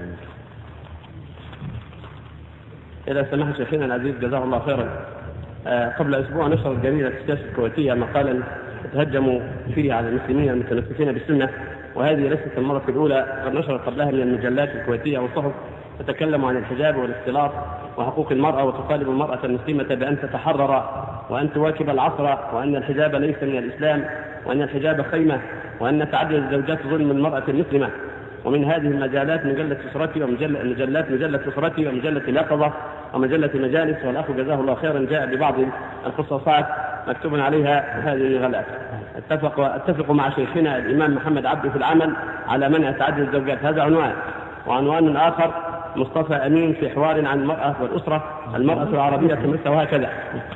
إذا سمح شيخنا العزيز جزاه الله خيرا، قبل أسبوع نشرت جريدة السياسة الكويتية مقالا تهجموا فيه على المسلمين المتمسكين بالسنة، وهذه ليست المرة الأولى، قد نشرت قبلها من المجلات الكويتية والصحف تتكلم عن الحجاب والاختلاط وحقوق المرأة، وتطالب المرأة المسلمة بأن تتحرر وأن تواكب العصر، وأن الحجاب ليس من الإسلام، وأن الحجاب خيمة، وأن تعدد الزوجات ظلم المرأة المسلمة. ومن هذه المجالات مجلة أسرتي ومجلات مجلة أسرتي ومجلة اليقظة ومجلة مجالس، والأخ جزاه الله خيرا جاء ببعض الخصوصات مكتوب عليها هذه المغالات. اتفق اتفق مع شيخنا الإمام محمد عبده في العمل على منع تعدد الزوجات، هذا عنوان. وعنوان آخر: مصطفى أمين في حوار عن المرأة والأسرة، المرأة العربية مثل وهكذا.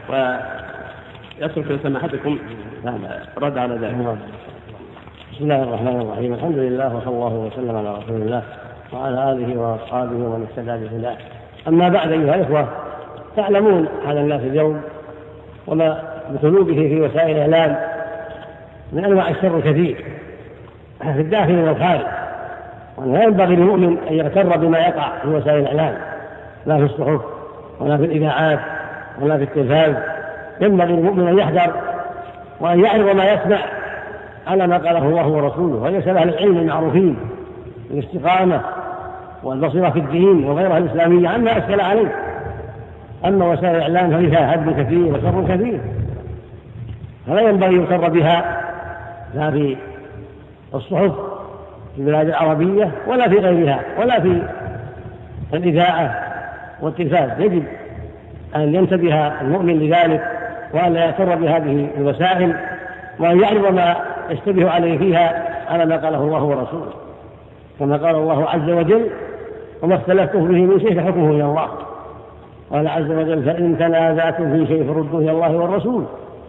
ويصل في سماحتكم رد على ذلك. بسم الله الرحمن الرحيم. الحمد لله وصلى الله وسلم على رسول الله وعلى آله وأصحابه ومن اهتدى بهداه أما بعد أيها الإخوة، تعلمون حال الناس اليوم وما بقلوبه في وسائل الإعلام من أنواع الشر كثير في الداخل والخارج، ولا ينبغي للمؤمن أن يغتر بما يقع في وسائل الإعلام، لا في الصحف ولا في الإذاعات ولا في التلفاز. ينبغي للمؤمن أن يحذر وأن يعرض ما يسمع على ما قاله الله ورسوله، ويسأل أهل العلم المعروفين بالاستقامة والبصيرة في الدين وغيرها الإسلامية عما أشكل عليه. أما وسائل الإعلام فيها هدم كثير وشر كثير، فلا ينبغي يغتر بها لا في الصحف في البلاد العربية ولا في غيرها ولا في الإذاعة والتلفاز. يجب أن ينتبه المؤمن لذلك وأن لا يغتر بهذه الوسائل، وأن يعرض ما يشتبه عليه فيها على ما قاله الله ورسوله، كما قال الله عز وجل: وما اختلفتم فيه من شيء فحكمه إلى الله. قال عز وجل: فإن تنازعتم في شيء فردوه إلى الله والرسول.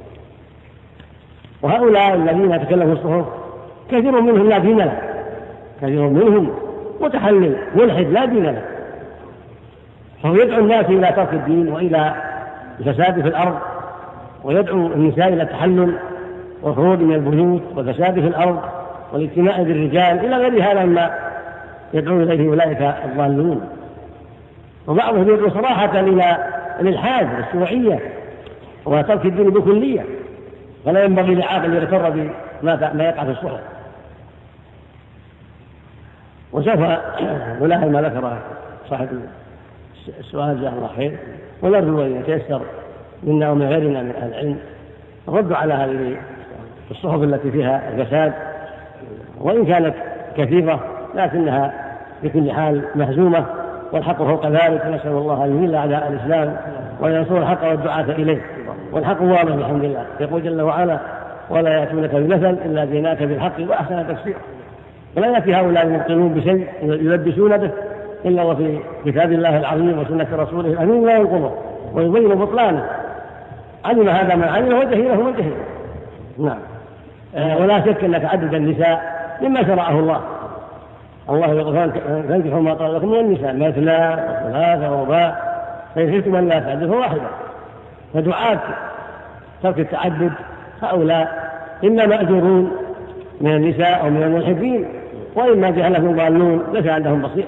وهؤلاء الذين يتكلموا في الصحف كثير منهم لا دين له، كثير منهم متحلل ملحد لا دين له، فهو يدعو الناس إلى ترك الدين وإلى الفساد في الأرض، ويدعو النساء إلى التحلل والخروج من البيوت والفساد في الأرض والاجتماع بالرجال إلى غير هذا مما يدعو إليه أولئك الضالون. وبعضهم يدعو صراحة إلى الإلحاد والشيوعية وترك الدين بكلية، فلا ينبغي لعاقل يغتر بما يقع في الصحف. وسوف نلاحظ ما ذكر صاحب السؤال جزاه الله خير، ونرجو أن يتيسر منا ومن غيرنا من أهل العلم الرد على هذه الصحف التي فيها الفساد، وإن كانت كثيرة لكنها بكل حال مهزومة، والحق فوق ذلك. نسأل الله أن يذل أعداء الإسلام وينصر الحق والدعاة إليه، والحق واضح بحمد الله. يقول جل وعلا: ولا يأتونك بمثل إلا جئناك بالحق وأحسن تفسيرا. ولا يأتي هؤلاء المبطلون بشيء يلبسون به إلا وفي كتاب الله العظيم وسنة رسوله الأمين لا ينقضه ويبين بطلانه. علم هذا من علم وجهله من جهله. نعم. ولا شك أن تعدد النساء مما شرعه الله. الله يقول: فانكحوا ما طاب لكم من النساء مثنى وثلاث ورباع فإن خفتم أن لا تعدلوا فواحدة. فدعاة ترك التعدد هؤلاء إما مأجورون من النساء أو من الملحدين، وإما جهلهم ضالون ليس عندهم بصير.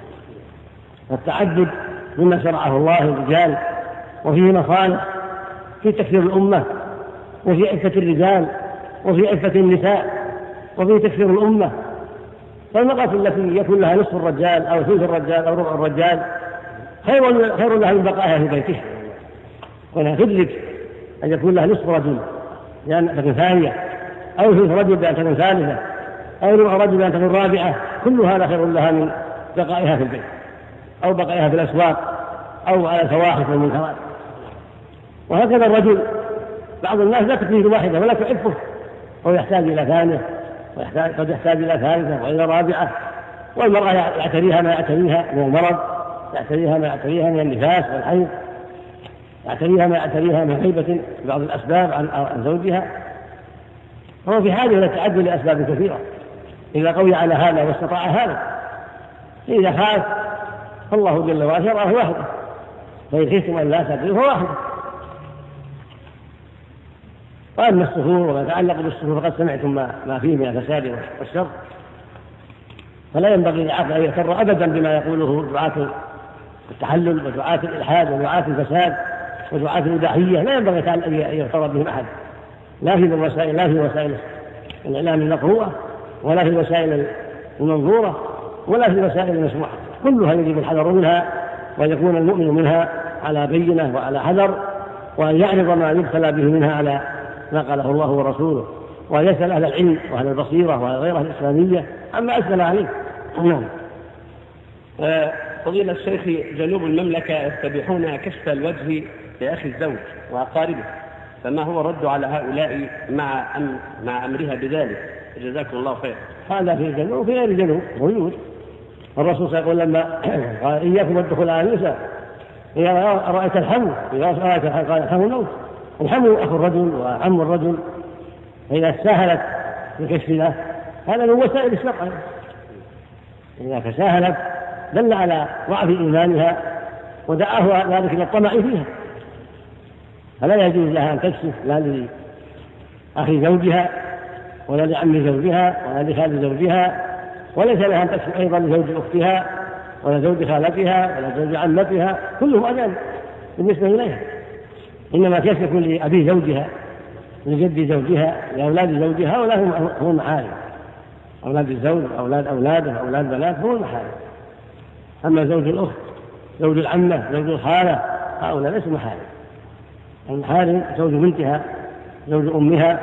التعدد مما شرعه الله الرجال، وفيه مصالح في تكثير الأمة وفي عفة الرجال وفي عفة النساء وفي تكثير الأمة. فالمرأة التي يكون لها نصف الرجال أو ثلث الرجال أو ربع الرجال خير خير لها من بقائها في بيتها، ولا تدرك أن يكون لها نصف رجل لأن تكون ثانية، أو ثلث رجل بأن تكون ثالثة، أو ربع رجل بأن تكون رابعة. كل هذا خير لها من بقائها في البيت أو بقائها في الأسواق أو على الفواحش والمنكرات. وهكذا الرجل، بعض الناس لا تكفيه واحدة ولا تعفه، هو يحتاج إلى ثانية وقد يحتاج إلى ثالثة وإلى رابعة. والمرأة يعتريها ما يعتريها من المرض، يعتريها ما يعتريها من النفاس والحيض، يعتريها ما يعتريها من غيبة بعض الأسباب عن زوجها. فهو في حاجة إلى التعدد لأسباب كثيرة إذا قوي على هذا واستطاع هذا. إذا خاف فالله جل وعلا شرعه واحدة، فإن خفتم أن لا تعدلوا فواحدة. وأما السفور وما يتعلق بالسفور فقد سمعتم ما فيه من الفساد والشر، فلا ينبغي للعاقل أن يغتر أبدا بما يقوله دعاة التحلل ودعاة الإلحاد ودعاة الفساد ودعاة الإباحية. لا ينبغي أن يغتر بهم أحد، لا في الوسائل لا في وسائل الإعلام المقروءة ولا في الوسائل المنظورة ولا في الوسائل المسموعة. كلها يجب الحذر منها، وأن يكون المؤمن منها على بينة وعلى حذر، وأن يعرض ما يبتلى به منها على ما قاله الله ورسوله، وأن يسأل أهل العلم وأهل البصيرة وغيرها الإسلامية عما أسأل عليه. نعم. فضيلة الشيخ، جنوب المملكة يستبيحون كشف الوجه لأخي الزوج وأقاربه، فما هو الرد على هؤلاء مع أم مع أمرها بذلك؟ جزاكم الله خير. هذا في الجنوب وفي غير الجنوب موجود. الرسول صلى الله عليه وسلم لما قال: إياكم والدخول على النساء، إذا رأيت الحمو إذا رأيت الحمو قال: الحمو الموت. الحمو أخو الرجل وعم الرجل، فإذا ساهلت في كشف له هذا من وسائل الشرع. إذا تساهلت دل على ضعف إيمانها ودعاه ذلك إلى الطمع فيها، فلا يجوز لها أن تكشف لا لأخي زوجها ولا لعم زوجها ولا لخال زوجها، وليس لها أن تكشف أيضا لزوج أختها ولا زوج خالتها ولا زوج عمتها، كلهم أجانب بالنسبة إليها، إنما كشف لأبي زوجها لجد زوجها لأولاد زوجها، ولا هم المحارم، أولاد الزوج أولاد أولاده أولاد بنات هم المحارم. أما زوج الأخت زوج العمة زوج الخالة هؤلاء ليسوا محارم. المحارم زوج بنتها زوج أمها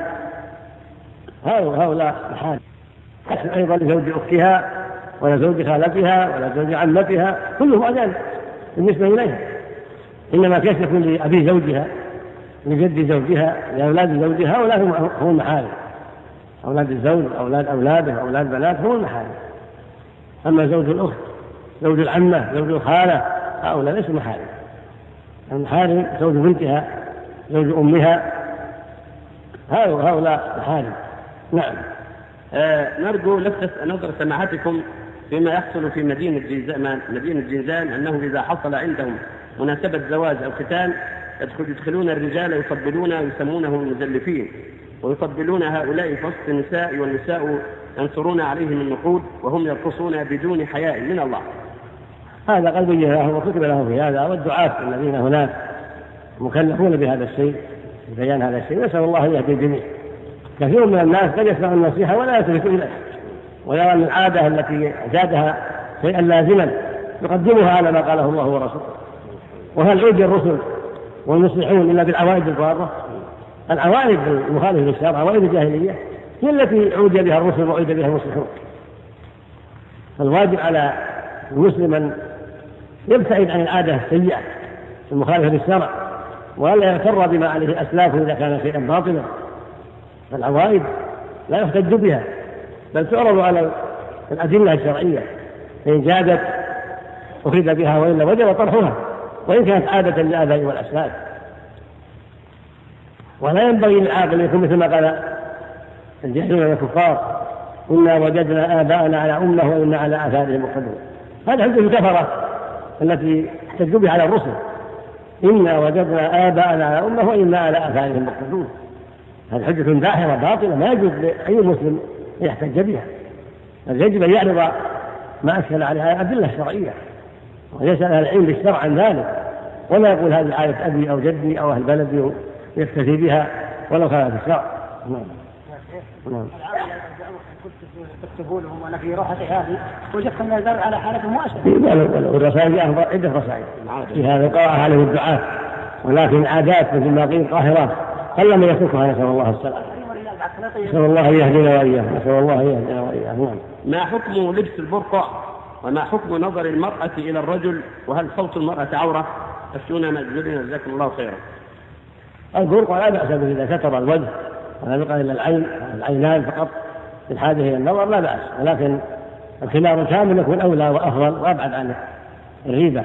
هؤلاء محارم. أيضا لزوج أختها ولا زوج خالتها ولا زوج عمتها كلهم أجانب بالنسبة إليها، إنما كشف لأبي زوجها لجد زوجها لأولاد زوجها ولا هم المحارم، أولاد الزوج أولاد أولاده أولاد بنات هم المحارم. أما زوج الأخت زوج العمة زوج الخالة هؤلاء ليسوا محارم. المحارم زوج بنتها زوج أمها هؤلاء محارم. نعم. آه نرجو لفت نظر سماحتكم فيما يحصل في مدينة جيزان مدينة جيزان أنه إذا حصل عندهم مناسبة زواج أو ختان يدخلون الرجال يطبلون ويسمونه المزلفين، ويطبلون هؤلاء في وسط النساء، والنساء ينصرون عليهم النقود وهم يرقصون بدون حياء من الله. هذا قد بين له وكتب له في هذا، والدعاة الذين هناك مكلفون بهذا الشيء بيان هذا الشيء، نسأل الله يهدي الجميع. كثير من الناس قد يسمع النصيحة ولا يلتفت إليه، ويرى أن العادة التي زادها شيئا لازما يقدمها على ما قاله الله ورسوله. وهل عود الرسل والمصلحون إلا بالعوائد الضارة؟ العوائد المخالفة للشرع عوائد الجاهلية هي التي عودي بها الرسل وعود بها المصلحون. فالواجب على المسلم أن يبتعد عن العادة السيئة المخالفة للشرع، ولا يغتر بما عليه أسلافه إذا كان شيئا باطلا. فالعوائد لا يحتج بها بل تعرض على الأدلة الشرعية، فإن جادت أخذ بها وإلا وجب طرحها، وإن كانت عادة للآباء والأسلاف. ولا ينبغي للعاقل يكون مثل ما قال الجاهلون والكفار إنا وجدنا آباءنا على أمة وإنا على آثارهم مقتدون. هذا حجة الكفرة التي احتجوا بها على الرسل، إنا وجدنا آباءنا على أمة وإنا على آثارهم مقتدون. هذه حجة داحرة باطلة ما يجوز لأي مسلم يحتج بها، بل يجب أن يعرض ما أشكل عليها الأدلة الشرعية ويسأل العلم بالشرع عن ذلك، ولا يقول هذه عادة أبي أو جدي أو أهل بلدي يكتفي بها ولو كانت الشرع. نعم. نعم. تكتبوا لهم وانا في روحتي هذه وجدت ان البر على حالة مؤسسة. والرسائل جاءت عدة رسائل في هذا قرأ عليه الدعاء، ولكن عادات مثل ما قيل قاهرة قل من يتركها، نسأل الله السلامة. نسأل الله يهدينا وإياه نسأل الله يهدينا وإياه. نعم. ما حكم لبس البرقع وما حكم نظر المرأة إلى الرجل، وهل صوت المرأة عورة؟ أفتونا مجدورين جزاكم الله خيرا. البرقع لا بأس به إذا ستر الوجه ولا يبقى إلا العين العينان فقط في الحاجة إلى النظر لا بأس، ولكن الخمار كامل يكون أولى وأفضل وأبعد عن الريبة.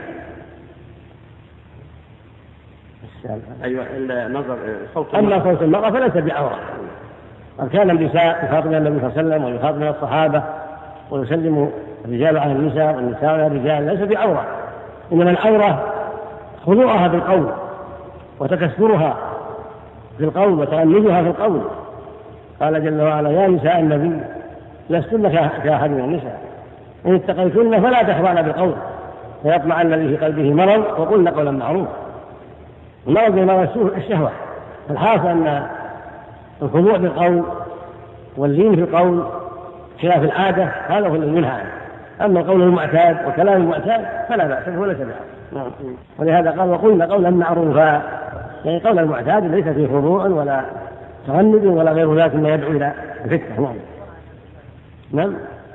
أيوة النظر صوت أما صوت المرأة فليس بعورة. كان النساء يخاطبن النبي صلى الله عليه وسلم ويخاطبن الصحابة ويسلم الرجال على النساء والنساء على الرجال، ليس بعورة، إنما العورة خضوعها بالقول وتكسرها في القول وتأنجها في القول. قال جل وعلا يا نساء النبي لستن كأحد من النساء إن اتقيتن فلا تخضعن بالقول فيطمع الذي في قلبه مرض وقلن قولا معروفا. المرض بمرض الشهوة. الحاصل أن الخضوع بالقول واللين في القول خلاف العادة هذا هو الذي ينهى عنه. أما القول المعتاد وكلام المعتاد فلا بأس به ولا سبعه. ولهذا قال وقلنا قولا معروفا، يعني قول المعتاد ليس فيه خضوع ولا تغنج ولا غير ذلك ما يدعو إلى الفتنة. نعم. نعم.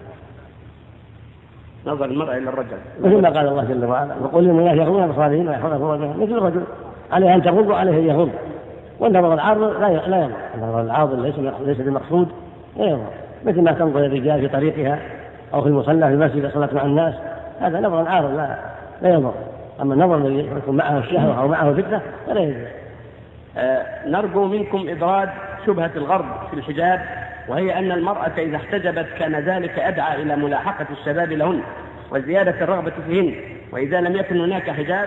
نظر المرأة إلى الرجل مثل ما قال الله جل وعلا وقل للناس يغضون بأبصارهم ويحفظن فروجهم، مثل الرجل عليه أن تغض وعليه أن يغض. والنظر العارض لا لا يضر، النظر العارض ليس ليس بمقصود لا يضر، مثل ما تنظر الرجال في طريقها أو في المصلى في المسجد صلاة مع الناس، هذا نظر عارض لا لا يضر. أما النظر الذي يكون معه الشهوة أو معه فتنة فلا يجوز. آه نرجو منكم إبراز شبهة الغرب في الحجاب، وهي أن المرأة إذا احتجبت كان ذلك أدعى إلى ملاحقة الشباب لهن وزيادة الرغبة فيهن، وإذا لم يكن هناك حجاب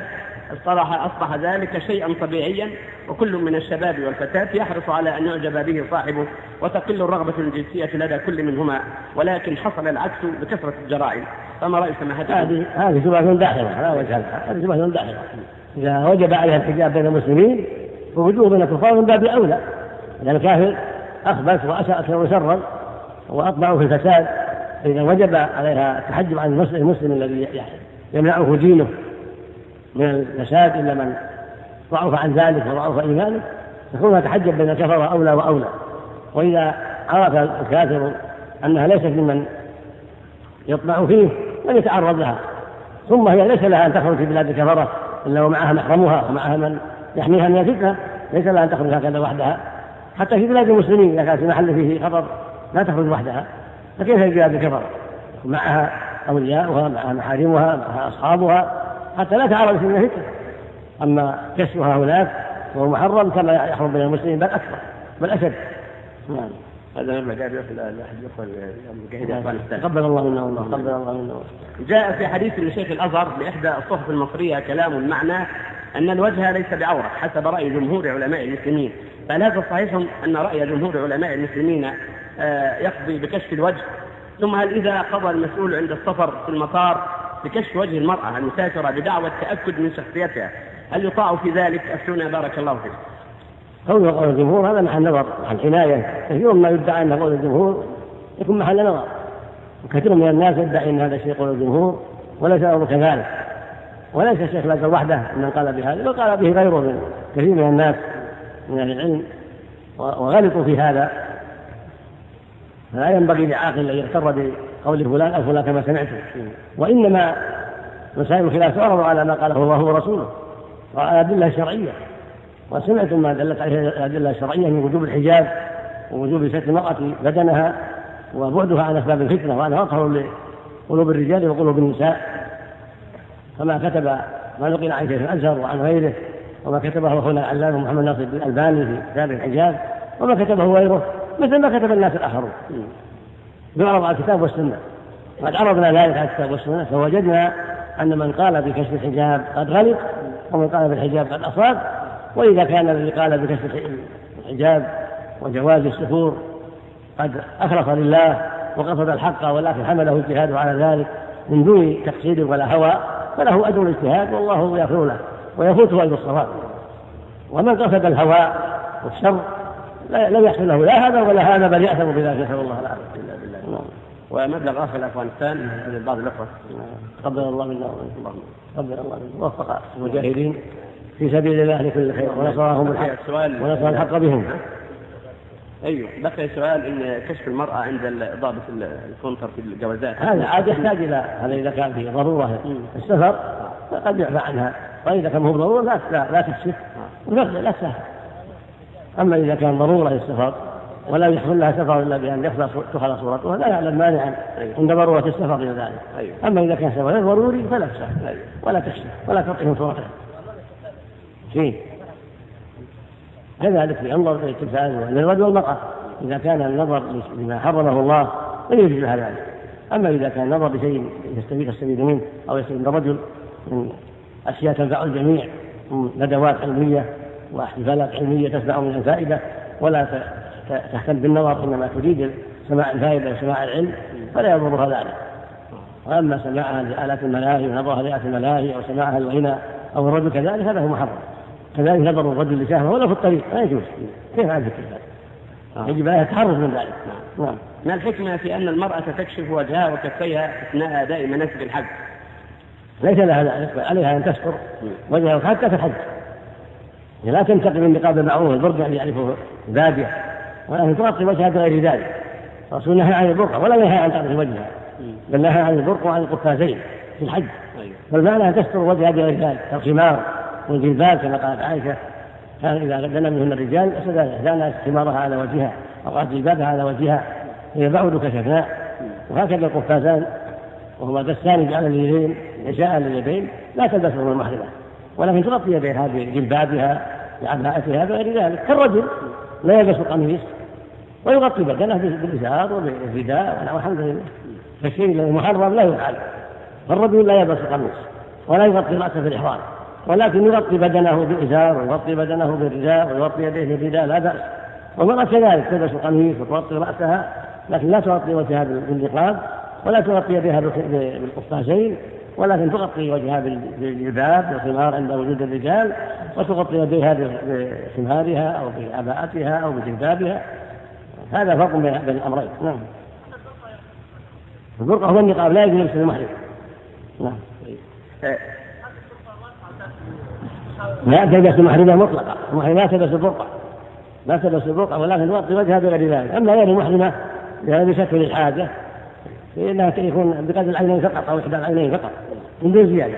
اصطلح أصبح ذلك شيئا طبيعيا، وكل من الشباب والفتاة يحرص على أن يعجب به صاحبه، وتقل الرغبة الجنسية لدى كل منهما، ولكن حصل العكس بكثرة الجرائم. فما رأي سماحتكم؟ هذه هذه شبهة داحضة، لا وجه لها، هذه شبهة داحضة. إذا وجب عليها الحجاب بين المسلمين فوجوه بين الكفار من باب أولى، لأن الكافر أخبث وأساء وشرا وأطمع في الفساد، فإذا وجب عليها التحجب عن المسلم الذي يمنعه دينه من الفساد إلا من ضعف عن ذلك وضعف إيمانه، فكونها تحجب بين الكفرة أولى وأولى. وإذا عرف الكافر أنها ليست ممن يطمع فيه لم يتعرض لها، ثم هي ليس لها أن تخرج في بلاد الكفرة إلا ومعها محرمها ومعها من يحميها من الفتنة، ليس لها أن تخرج هكذا وحدها. حتى في بلاد المسلمين إذا كان في محل فيه خطر لا تخرج وحدها، فكيف في بلاد الكفرة معها أولياؤها معها محارمها معها أصحابها حتى لا تعرض في الفتنة. أما كشفها هناك وهو محرم كما يحرم بين المسلمين بل أكثر بل أشد. نعم. هذا ما جاء في الأحد يقول مجاهد أفغانستان. قبل الله منا والله قبل الله منا. جاء في حديث لشيخ الأزهر لإحدى الصحف المصرية كلام معناه أن الوجه ليس بعورة حسب رأي جمهور علماء المسلمين، فهل هذا صحيح أن رأي جمهور علماء المسلمين يقضي بكشف الوجه؟ ثم هل إذا قضى المسؤول عند السفر في المطار بكشف وجه المرأة المسافرة بدعوى التأكد من شخصيتها هل يطاع في ذلك؟ أفتونا بارك الله فيك. قول قول الجمهور هذا محل نظر، محل عناية. كثير ما يدعى أن قول الجمهور يكون محل نظر، وكثير من الناس يدعي أن هذا الشيء قول الجمهور وليس الأمر كذلك. وليس الشيخ لازم وحده من قال بهذا، وقال به غيره من كثير من الناس من أهل العلم وغلطوا في هذا. فلا ينبغي لعاقل أن يغتر بقول فلان أو فلان كما سمعته، وإنما مسائل الخلاف تعرض على ما قاله الله ورسوله وعلى الأدلة الشرعية. وسمعتم ما دلت عليه الأدلة الشرعية من وجوب الحجاب ووجوب ستر المرأة بدنها وبعدها عن أسباب الفتنة، وأنا أطهر لقلوب الرجال وقلوب النساء، كما كتب ما نقل عن شيخ الأزهر وعن غيره، وما كتبه أخونا العلامة محمد ناصر الألباني في كتاب الحجاب، وما كتبه غيره مثل ما كتب الناس الآخرون. نعرض على الكتاب والسنة، وقد عرضنا ذلك على الكتاب والسنة فوجدنا أن من قال بكشف الحجاب قد غلط، ومن قال بالحجاب قد أصاب. وإذا كان الذي قال بكشف الحجاب وجواز السفور قد أخلص لله وقصد الحق ولكن حمله اجتهاده على ذلك من دون تقصير ولا هوى فله أجر الاجتهاد والله يغفر له ويفوته أجر الصواب. ومن قصد الهوى والشر لم يحصل له لا هذا ولا هذا بل يأثم بذلك، نسأل الله العافية. إلا بالله. ومبلغ آخر أفغانستان من بعض الأخوة قبل الله منا قبل الله منا وفق المجاهدين في سبيل الله لكل خير ونصرهم الحق ونصر الحق بهم. أيوه بقي سؤال إن كشف المرأة عند ضابط الكونتر في الجوازات هذا عاد يحتاج إلى هذا إذا كان في ضرورة السفر قد يعفى عنها، وإذا كان هو ضرورة لا لا, لا تكشف لا تسهل. أما إذا كان ضرورة السفر ولا يحصل لها سفر إلا بأن تخلى صورتها لا يعلم مانعا عند ضرورة السفر إلى ذلك. أما إذا كان سفر ضروري فلا تسهل ولا تكشف ولا تعطيه صورتها شيء. كذلك ينظر في التلفاز للرجل والمرأة إذا كان النظر لما حرمه الله لا يجوز لها ذلك. أما إذا كان النظر بشيء يستفيد السبيل منه أو يستفيد الرجل من أشياء تنفع الجميع من ندوات علمية واحتفالات علمية تسمع من الفائدة ولا تهتم بالنظر إنما تريد سماع الفائدة وسماع العلم فلا يضرها ذلك. وأما سماعها لآلات الملاهي ونظرها لآلات الملاهي أو سماعها الغنى أو الرجل كذلك هذا هو محرم. كذلك نظر الرجل لشهوة ولا في الطريق لا يجوز. كيف هذا الكلام؟ يجب عليها التحرز من ذلك. نعم. ما الحكمة في أن المرأة تكشف وجهها وكفيها أثناء أداء مناسك الحج؟ ليس لها ذلك، عليها أن تستر وجهها حتى في الحج، لا تنتقل من نقاب المعروف البرد الذي يعرفه بادية، ولكن تغطي وجهها بغير ذلك. الرسول نهى عن البرقع ولا نهى عن تغطي وجهها، بل نهى عن البرقع وعن القفازين في الحج. فالمعنى أن تستر وجهها بغير ذلك كالخمار والجلباب كما قالت عائشة كان إذا دنا منهن الرجال أسدانت خمارها على وجهها أو قالت جلبابها على وجهها هي بعد كشفناه. وهكذا القفازان وهما دستان على اليدين يشاء لليدين لا تلبسهما المحرمة، ولكن تغطي يديها بجلبابها بعباءتها بغير ذلك. كالرجل لا يلبس القميص ويغطي بدنه بالإزار وبالرداء والحمد لله. فالشيء المحرم لا يفعل. فالرجل لا يلبس القميص ولا يغطي رأسه في الإحرام ولكن يغطي بدنه بإزار ويغطي بدنه بالرداء ويغطي يديه بالرداء لا بأس. والمرأة كذلك تلبس القميص وتغطي رأسها لكن لا تغطي وجهها بالنقاب ولا تغطي يديها بالقفازين، ولكن تغطي وجهها بالجلباب والخمار عند وجود الرجال، وتغطي يديها بخمارها أو بعباءتها أو بجلبابها. هذا فرق بين الأمرين. نعم. البرقع هو النقاب لا يجوز لبس المحرم. نعم. لا تلبس المحرمة مطلقة، المحرمة لا تلبس البرقع، لا تلبس البرقع ولكن تغطي وجهها بغير ذلك. أما غير المحرمة لبسته للحاجة فإنها يكون بقدر العينين فقط أو إحدى العينين فقط من دون زيادة.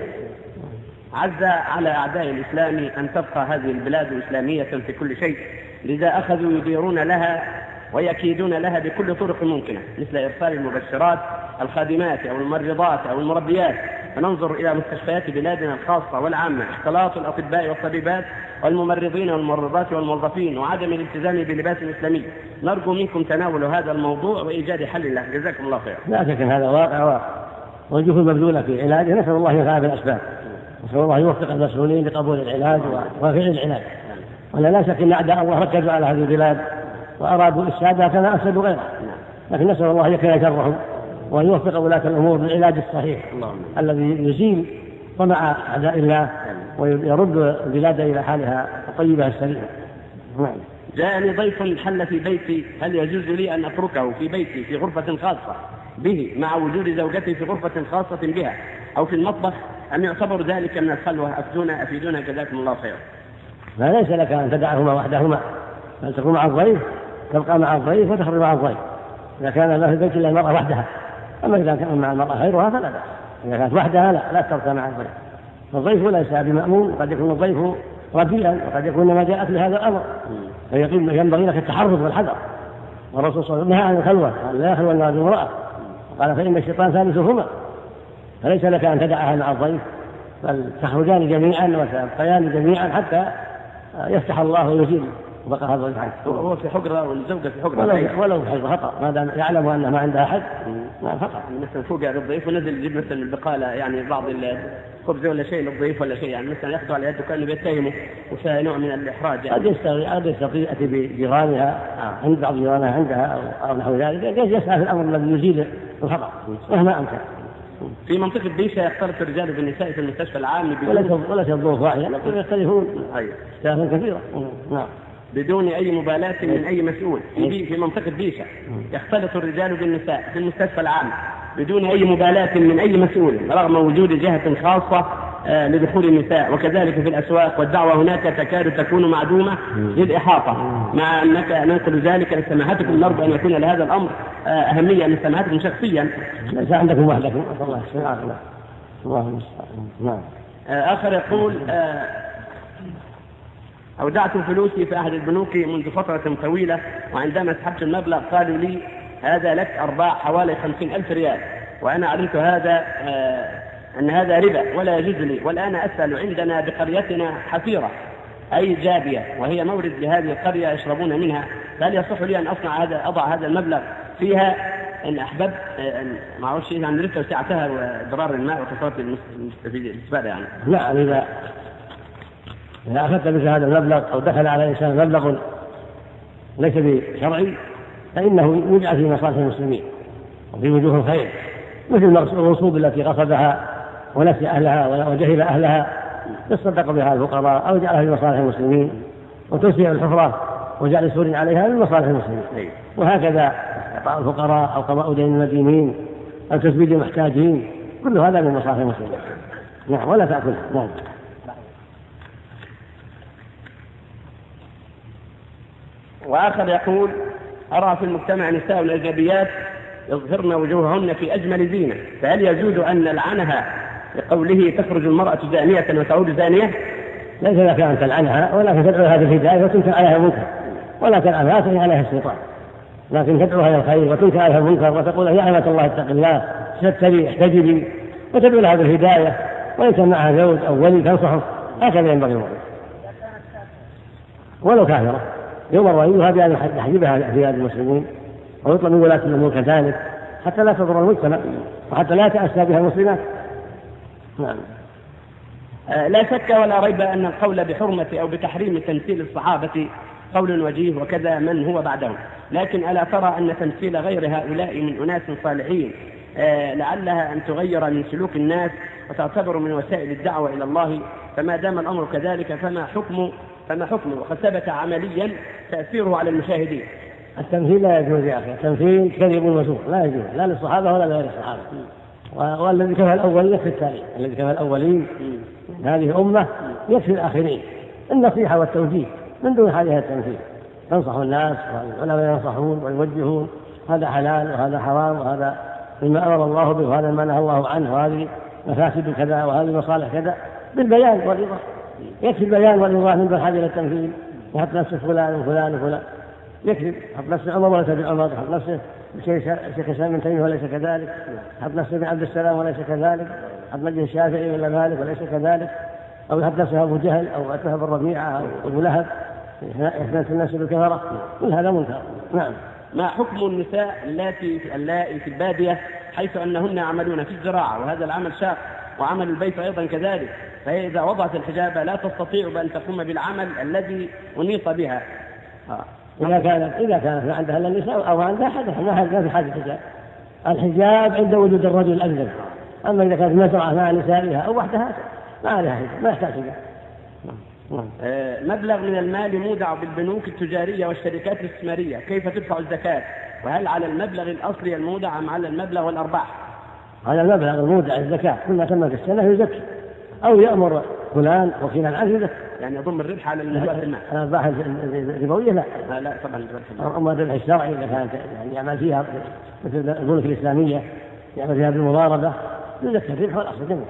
عز على أعداء الإسلام أن تبقى هذه البلاد إسلامية في كل شيء، لذا أخذوا يديرون لها ويكيدون لها بكل طرق ممكنة، مثل إرسال المبشرات الخادمات أو الممرضات أو المربيات. فننظر إلى مستشفيات بلادنا الخاصة والعامة، اختلاط الأطباء والطبيبات والممرضين والممرضات والموظفين وعدم الالتزام بلباس إسلامي. نرجو منكم تناول هذا الموضوع وإيجاد حل له. جزاكم الله خير. لا شك أن هذا واقع واقع والجهود مبذولة في علاجه، نسأل الله ينفع بالأسباب، نسأل الله يوفق المسؤولين لقبول العلاج وفعل العلاج. ولا لا شك أن أعداء الله ركزوا على هذه البلاد وأرادوا إفسادها كما أفسدوا غيرها، لكن نسأل الله يكفي شرهم وأن يوفق ولاة الأمور بالعلاج الصحيح الذي يزيل طمع أعداء الله ويرد البلاد إلى حالها الطيبة السليمة. جاءني ضيف حل في بيتي، هل يجوز لي أن أتركه في بيتي في غرفة خاصة به مع وجود زوجتي في غرفة خاصة بها أو في المطبخ، أم يعتبر ذلك من الخلوة؟ أفيدونا أفيدونا جزاكم الله خير. لا ليس لك أن تدعهما وحدهما، بل تكون مع الضيف، تبقى مع الضيف وتخرج مع الضيف إذا كان لا في البيت إلا المرأة وحدها. أما إذا كان مع المرأة غيرها فلا بأس، إذا كانت وحدها لا لا تبقى مع الضيف. الضيف ليس بمأمون، قد يكون الضيف رديئا وقد يكون ما جاءت لهذا الأمر، فينبغي لك التحرز والحذر. والرسول صلى الله عليه وسلم نهى عن الخلوة، لا يخلو النار بامرأة، قال فإن الشيطان ثالثهما. فليس لك أن تدعها مع الضيف، بل تخرجان جميعا وتبقيان جميعا حتى يفتح الله ويزيل بقى هذا الحج. هو في حجرة والزوجة في حجرة ولو, ولو في حجرة خطأ، ما دام يعلم أنها ما عندها حد ما خطأ. مثلا فوق على الضيف ونزل يجيب مثلا البقالة، يعني بعض الخبز ولا شيء للضيف ولا شيء، يعني مثلا يخطو على يده كأنه بيتهمه وفيها نوع من الإحراج. يعني قد يستطيع بجيرانها عند بعض جيرانها عندها أو نحو ذلك، يسعى في الأمر الذي يزيل الخطأ مهما أمكن. في منطقة بيشة يختلط الرجال بالنساء في المستشفى العام ولا تظروف واحدة، نقول يختلفون اختلافا كثيرا. نعم. بدون أي مبالاة من أي مسؤول. في في منطقة بيشة يختلط الرجال بالنساء في المستشفى العام بدون أي مبالاة من أي مسؤول، رغم وجود جهة خاصة لدخول النساء، وكذلك في الأسواق، والدعوة هناك تكاد تكون معدومة للإحاطة. مع أنك ننقل ذلك لسماحتكم، نرجو أن يكون لهذا الأمر أهمية لسماحتكم شخصيا. ليس عندكم وحدكم. الله الله الله. نعم. آخر يقول أودعت فلوسي في أحد البنوك منذ فترة طويلة، وعندما سحبت المبلغ قالوا لي هذا لك أرباح حوالي خمسين ألف ريال، وأنا علمت هذا آه أن هذا ربا ولا يجوز لي. والآن أسأل، عندنا بقريتنا حفيرة أي جابية وهي مورد لهذه القرية يشربون منها، هل يصح لي أن أصنع هذا أضع هذا المبلغ فيها إن أحببت؟ ما أعرفش إذا عن رفة وسعتها وضرار الماء وتصرف الاستفادة يعني. نعم، إذا إذا أخذت مثل هذا المبلغ أو دخل على الإنسان مبلغ ليس بشرعي فإنه يجعل في مصالح المسلمين وفي وجوه الخير، مثل الرسوب التي غصبها ونسي أهلها وجهل أهلها يصدق بها الفقراء، أو جعلها في مصالح المسلمين، وتوسيع الحفرة وجعل سور عليها من مصالح المسلمين. وهكذا إعطاء الفقراء أو قضاء دين المدينين أو تسديد المحتاجين، كل هذا من مصالح المسلمين. نعم، ولا تأكل. نعم. وآخر يقول أرى في المجتمع نساء الأجنبيات يظهرن وجوههن في أجمل زينة، فهل يجوز أن نلعنها لقوله تخرج المرأة زانية وتعود زانية؟ ليس لك أن تلعنها، ولكن تدعوها بالهداية وتنكر عليها المنكر، ولا تلعنها تعني عليها الشيطان، لكن تدعوها إلى الخير وتنكر عليها المنكر وتقول يا أمة الله اتق الله ستري احتجبي، وتدعو لها بالهداية، وإن كان معها زوج أو ولي تنصحه، هكذا ينبغي المرء ولو كافرة. يؤمر وليها بأن يحجبها في بلاد المسلمين، ويطلب من ولاة الأمور كذلك حتى لا تضر المجتمع وحتى لا تأسى بها المسلمات. نعم. لا شك ولا ريب أن القول بحرمة أو بتحريم تمثيل الصحابة قول وجيه وكذا من هو بعدهم، لكن ألا ترى أن تمثيل غير هؤلاء من أناس صالحين لعلها أن تغير من سلوك الناس وتعتبر من وسائل الدعوة إلى الله؟ فما دام الأمر كذلك فما حكم فما حكمه وقد ثبت عمليا تأثيره على المشاهدين؟ التمثيل لا يجوز يا أخي، التمثيل كذب وزور لا يجوز لا للصحابة ولا لغير الصحابة، والذي كفى الأولين يكفي التالي، الذي كفى الأولين من هذه الأمة يكفي الآخرين، النصيحة والتوجيه من دون حاجة التمثيل. تنصح الناس والعلماء ينصحون ويوجهون هذا حلال وهذا حرام وهذا مما أمر الله به وهذا ما نهى الله عنه وهذه مفاسد كذا وهذه مصالح كذا بالبيان والإيضاح. يكفي البيان والإيضاح من دون حاجة التمثيل وحط نفسه فلان وفلان وفلان، يكفي حط نفسه عمر وليس بعمر، حط نفسه شيخ الإسلام ابن تيمية وليس كذلك، حط نفسه ابن عبد السلام وليس كذلك، حط نفسه الشافعي ولا مالك وليس كذلك، أو حط نفسه أبو جهل أو أتهم الربيعة أو أبو لهب يحدث الناس بالكفرة، كل هذا منكر. نعم. ما حكم النساء اللاتي اللائي في البادية حيث أنهن يعملون في الزراعة وهذا العمل شاق وعمل البيت أيضا كذلك، فهي إذا وضعت الحجاب لا تستطيع بأن تقوم بالعمل الذي أنيط بها؟ آه. إذا كانت إذا كانت عندها النساء أو عندها حدث ما في حاجة الحجاب، الحجاب عند وجود الرجل الأجنبي، أما إذا كانت مزرعة مع نسائها أو وحدها ما عليها حجاب، ما يحتاج حجاب. آه مبلغ من المال مودع بالبنوك التجارية والشركات الاستثمارية، كيف تدفع الزكاة؟ وهل على المبلغ الأصلي المودع أم على المبلغ والأرباح؟ على المبلغ المودع الزكاة، كل ما تم في السنة يزكي أو يأمر فلان وكيلا عنه يزكي، يعني يضم الربح على المال. الأرباح الربوية لا لا, لا طبعا. أما الربح الشرعي إذا كانت يعني يعمل فيها مثل البنوك الإسلامية يعمل فيها بالمضاربة يزكي الربح والأصل جميعا.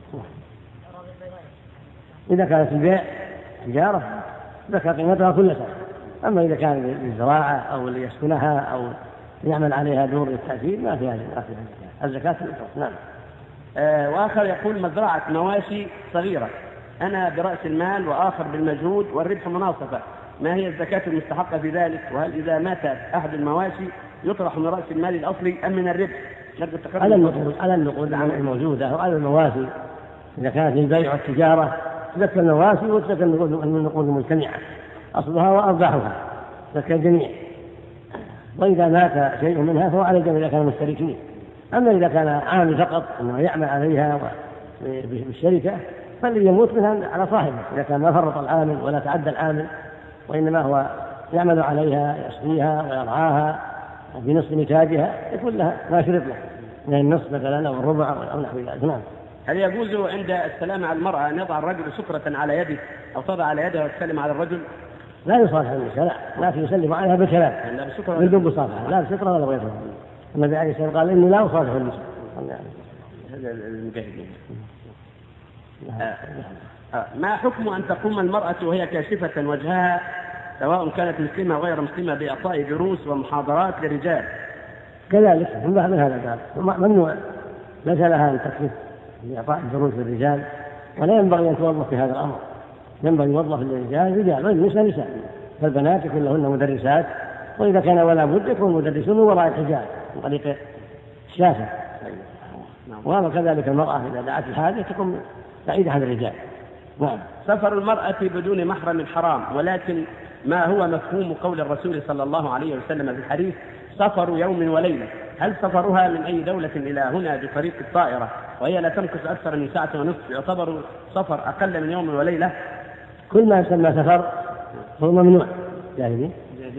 إذا كانت البيع تجارة زكاة قيمتها كل سنة، أما إذا كان للزراعة أو ليسكنها أو يعمل عليها دور للتأثير ما فيها الزكاة. نعم. آه وآخر يقول مزرعة مواشي صغيرة، أنا برأس المال وآخر بالمجهود والربح مناصفة، ما هي الزكاة المستحقة في ذلك؟ وهل إذا مات أحد المواشي يطرح من رأس المال الأصلي أم من الربح؟ على النقود على النقود الموجودة وعلى المواشي إذا كانت للبيع والتجارة تزكى المواشي وتزكى النقود المجتمعة أصلها وأرباحها تزكى الجميع، وإذا مات شيء منها فهو على الجميع إذا كانوا مشتركين. أما إذا كان عامل فقط أنه يعمل عليها بالشركة فالذي يموت منها على صاحبه إذا كان ما فرط العامل ولا تعدى العامل، وإنما هو يعمل عليها يسقيها ويرعاها بنصف نتاجها يكون لها ما شرط له من النصف مثلا أو الربع أو نحو ذلك. نعم. هل يجوز عند السلام على المرأة أن يضع الرجل سترة على يده أو تضع على يده وتسلم على الرجل؟ لا يصالح النساء، لا لكن يسلم عليها بالكلام بدون مصافحة، لا بسترة ولا بغيرها. النبي عليه الصلاة والسلام قال إني لا أصالح النساء. هذا المجاهدين. ما حكم أن تقوم المرأة وهي كاشفة وجهها سواء كانت مسلمة أو غير مسلمة بإعطاء دروس ومحاضرات للرجال؟ كذلك من هذا الباب ممنوع، ليس لها أن تكشف بإعطاء الدروس للرجال، ولا ينبغي أن توظف في هذا الأمر، ينبغي يوظف للرجال رجال والنساء نساء، فالبنات يكون لهن مدرسات، وإذا كان ولا بد يكون مدرسون وراء الحجاب من طريق الشاشة، وهذا كذلك المرأة إذا دعت الحاجة تكون بعيدة عن الرجال. نعم. سفر المرأة بدون محرم حرام، ولكن ما هو مفهوم قول الرسول صلى الله عليه وسلم في الحديث سفر يوم وليلة؟ هل سفرها من أي دولة إلى هنا بطريق الطائرة وهي لا تمكث أكثر من ساعة ونصف يعتبر سفر أقل من يوم وليلة؟ كل ما يسمى سفر هو ممنوع. جاهدين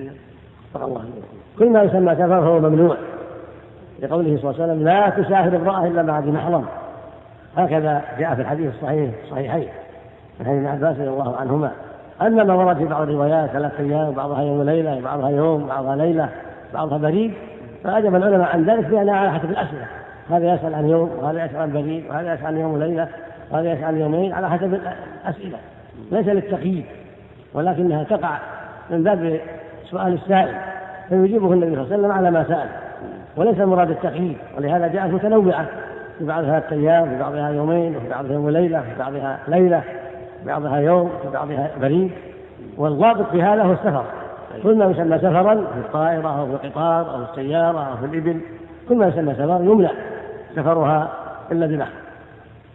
كل ما يسمى سفر هو ممنوع، لقوله صلى الله عليه وسلم لا تسافر امرأة إلا مع ذي محرم، هكذا جاء في الحديث الصحيح الصحيحين من حديث ابن عباس رضي الله عنهما. أما ما ورد في بعض الروايات ثلاث أيام بعضها يوم وليلة بعضها يوم بعضها ليلة بعضها بريد، فأجب العلماء عن ذلك بأنها على حسب الأسئلة، هذا يسأل عن يوم وهذا يسأل عن بريد وهذا يسأل عن يوم وليلة وهذا يسأل عن يومين على حسب الأسئلة، ليس للتقييد ولكنها تقع من باب سؤال السائل فيجيبه النبي صلى الله عليه وسلم على ما سأل، وليس مراد التقييد، ولهذا جاءت متنوعة في بعضها ثلاثة أيام في بعضها يومين وفي بعضها يوم وليلة في بعضها ليلة في بعضها يوم في بعضها بريد، والضابط في هذا هو السفر. كل ما يسمى سفرا في الطائرة أو في القطار أو في السيارة أو في الإبل كل ما يسمى سفر يمنع سفرها إلا بمحرم.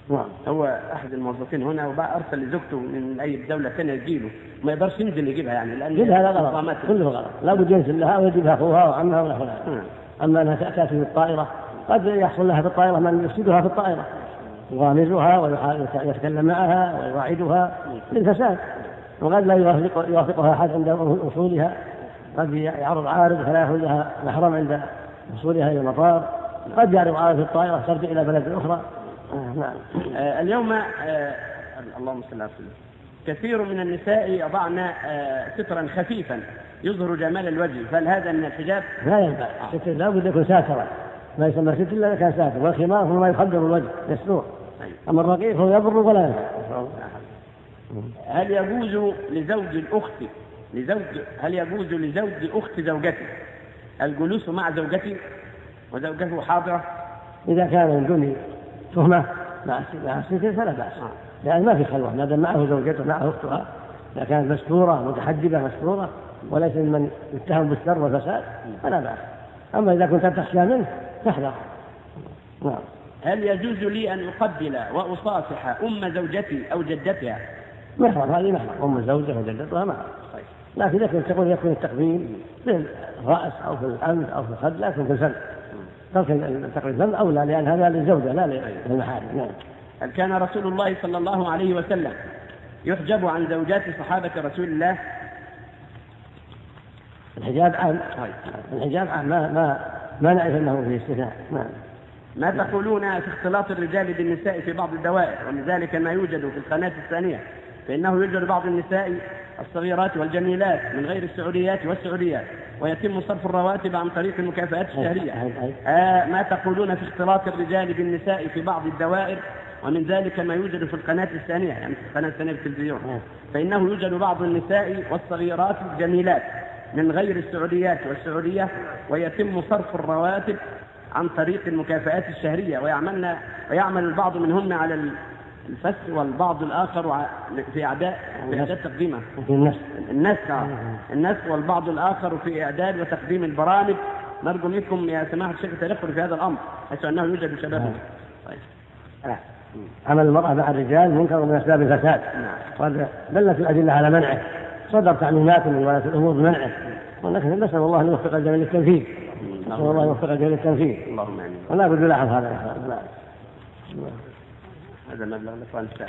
نعم. هو أحد الموظفين هنا وبقى أرسل لزوجته من أي دولة ثانية تجيله، ما يقدرش ينزل يجيبها يعني لأن هذا غلط، كله غلط، لا بد ينزل لها ويجيبها أخوها وعمها ونحوها. أما أنها تأتي في الطائرة قد يحصل لها في الطائرة من يفسدها في الطائرة، يغامزها ويتكلم معها ويواعدها للفساد، وقد لا يوافق يوافقها أحد عند وصولها، قد يعرض عارض فلا يأخذ لها محرم عند وصولها إلى المطار، قد يعرض عارض في الطائرة ترجع إلى بلد أخرى. آه نعم. آه اليوم آه اللهم صل على سيدنا كثير من النساء يضعن آه سترا خفيفا يظهر جمال الوجه، فهل هذا من الحجاب؟ لا ينفع، الستر لا بد يكون ساترا، ما يسمى ستر إلا كان ساتر، والخمار هو ما يخدر الوجه يستور، أما الرقيق هو يبر ولا ينفع. هل يجوز لزوج الأخت لزوج هل يجوز لزوج أخت زوجتي الجلوس مع زوجتي وزوجته حاضرة؟ إذا كان من دون تهمة مع الستر فلا بأس، لأن ما في خلوة، ما دام معه زوجته معه أختها، إذا كانت مستورة متحجبة مستورة وليس من يتهم بالشر والفساد فلا بأس. أما إذا كنت تخشى منه فاحذر. نعم. هل يجوز لي أن أقبل وأصافح أم زوجتي أو جدتها؟ محرم، هذه محرم، أم الزوجة وجدتها محرم، لكن إذا كنت تقول يكون التقبيل في الرأس أو في الأنف أو في الخد لكن في الفم، لكن تقبيل الفم أولى لأن هذا للزوجة لا للمحارم. نعم. هل كان رسول الله صلى الله عليه وسلم يحجب عن زوجات صحابة رسول الله؟ الحجاب عام، الحجاب عام، ما ما ما نعرف أنه فيه استثناء. نعم. ما تقولون في اختلاط الرجال بالنساء في بعض الدوائر ومن ذلك ما يوجد في القناة الثانية، فإنه يوجد بعض النساء الصغيرات والجميلات من غير السعوديات والسعوديات ويتم صرف الرواتب عن طريق المكافآت الشهرية. آه ما تقولون في اختلاط الرجال بالنساء في بعض الدوائر ومن ذلك ما يوجد في القناة الثانية، يعني في القناة الثانية في التلفزيون، فإنه يوجد بعض النساء والصغيرات الجميلات من غير السعوديات والسعودية ويتم صرف الرواتب عن طريق المكافآت الشهرية، ويعملنا ويعمل البعض منهن على الفس والبعض الآخر في إعداد في إعداد تقديمه النسخ النسخ والبعض الآخر في إعداد وتقديم البرامج. نرجو منكم يا سماحة الشيخ تدخل في هذا الأمر حيث أنه يوجد شباب. طيب. عمل المرأة مع الرجال منكر من أسباب الفساد، قد دلت الأدلة على منعه، صدر تعليمات من ولاة الأمور بمنعه، ولكن نسأل الله أن يوفق الجميع للتنفيذ. نسأل الله يوفق الجميع للتنفيذ. اللهم آمين. ولا بد لاحظ هذا. هذا المبلغ لإخوان الشباب.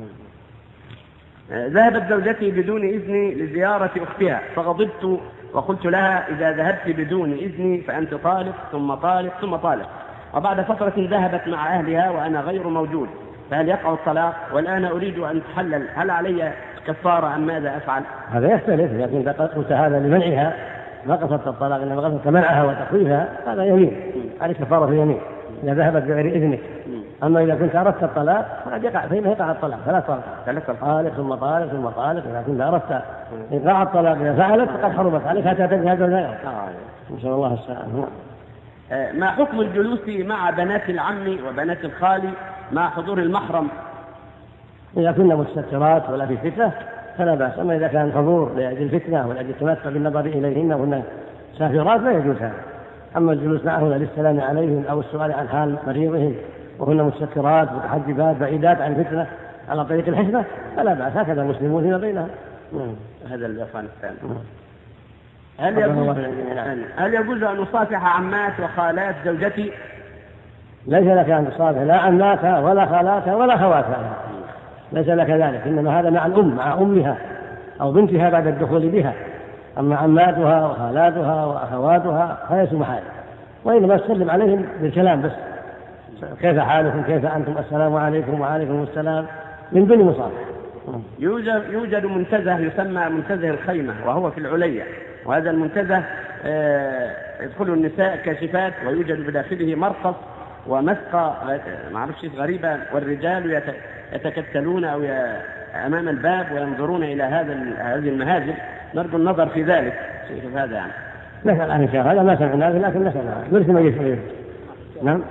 ذهبت زوجتي بدون إذني لزيارة أختها فغضبت وقلت لها إذا ذهبت بدون إذني فأنت طالق ثم طالق ثم طالق، وبعد فترة ذهبت مع أهلها وأنا غير موجود، فهل يقع الطلاق؟ والآن أريد أن تحلل، هل علي كفارة أم ماذا أفعل؟ هذا يختلف، لكن إذا قلت هذا لمنعها ما قصدت الطلاق إنما قصدت منعها وتخويفها هذا يمين، عليك كفارة في يمين إذا ذهبت بغير إذنك. أما إذا كنت أردت الطلاق فقد يقع فيما يقع الطلاق ثلاث طلقات، طالق ثم طالق ثم طالق. إذا كنت أردت إيقاع الطلاق إذا فعلت فقد حرمت عليك حتى تنتهي هذا البيان. إن شاء الله السلام. ما حكم الجلوس مع بنات العم وبنات الخال مع حضور المحرم؟ إذا كنا مستترات ولا في فتنة فلا بأس، أما إذا كان حضور لأجل الفتنة ولأجل التمتع بالنظر إليهن وهن سافرات لا يجوز هذا. أما الجلوس معهن للسلام عليهم أو السؤال عن حال مريضهم وهن مستترات متحجبات بعيدات عن الفتنة على طريق الحكمة فلا بأس، هكذا المسلمون فيما بينهم. هذا الأفعال الثاني. هل يجوز هل يجوز أن أصافح عمات وخالات زوجتي؟ ليس لك أن تصافح لا عماتها ولا خالاتها ولا خواتها، ليس لك ذلك، إنما هذا مع الأم مع أمها أو بنتها بعد الدخول بها. أما عماتها وخالاتها وأخواتها فليسوا محارم، وإنما تسلم عليهم بالكلام بس، كيف حالكم كيف أنتم السلام عليكم وعليكم السلام من دون مصافحة. يوجد يوجد منتزه يسمى منتزه الخيمة وهو في العليا، وهذا المنتزه يدخل النساء كاشفات ويوجد بداخله مرقص ومسقى معرفش غريبة، والرجال يتكتلون أو أمام الباب وينظرون إلى هذا هذه المهاجر. نرجو النظر في ذلك في هذا يعني. نسأل عن الشيخ هذا ما سمعناه لكن نسأل عنه نرسم مجلس. نعم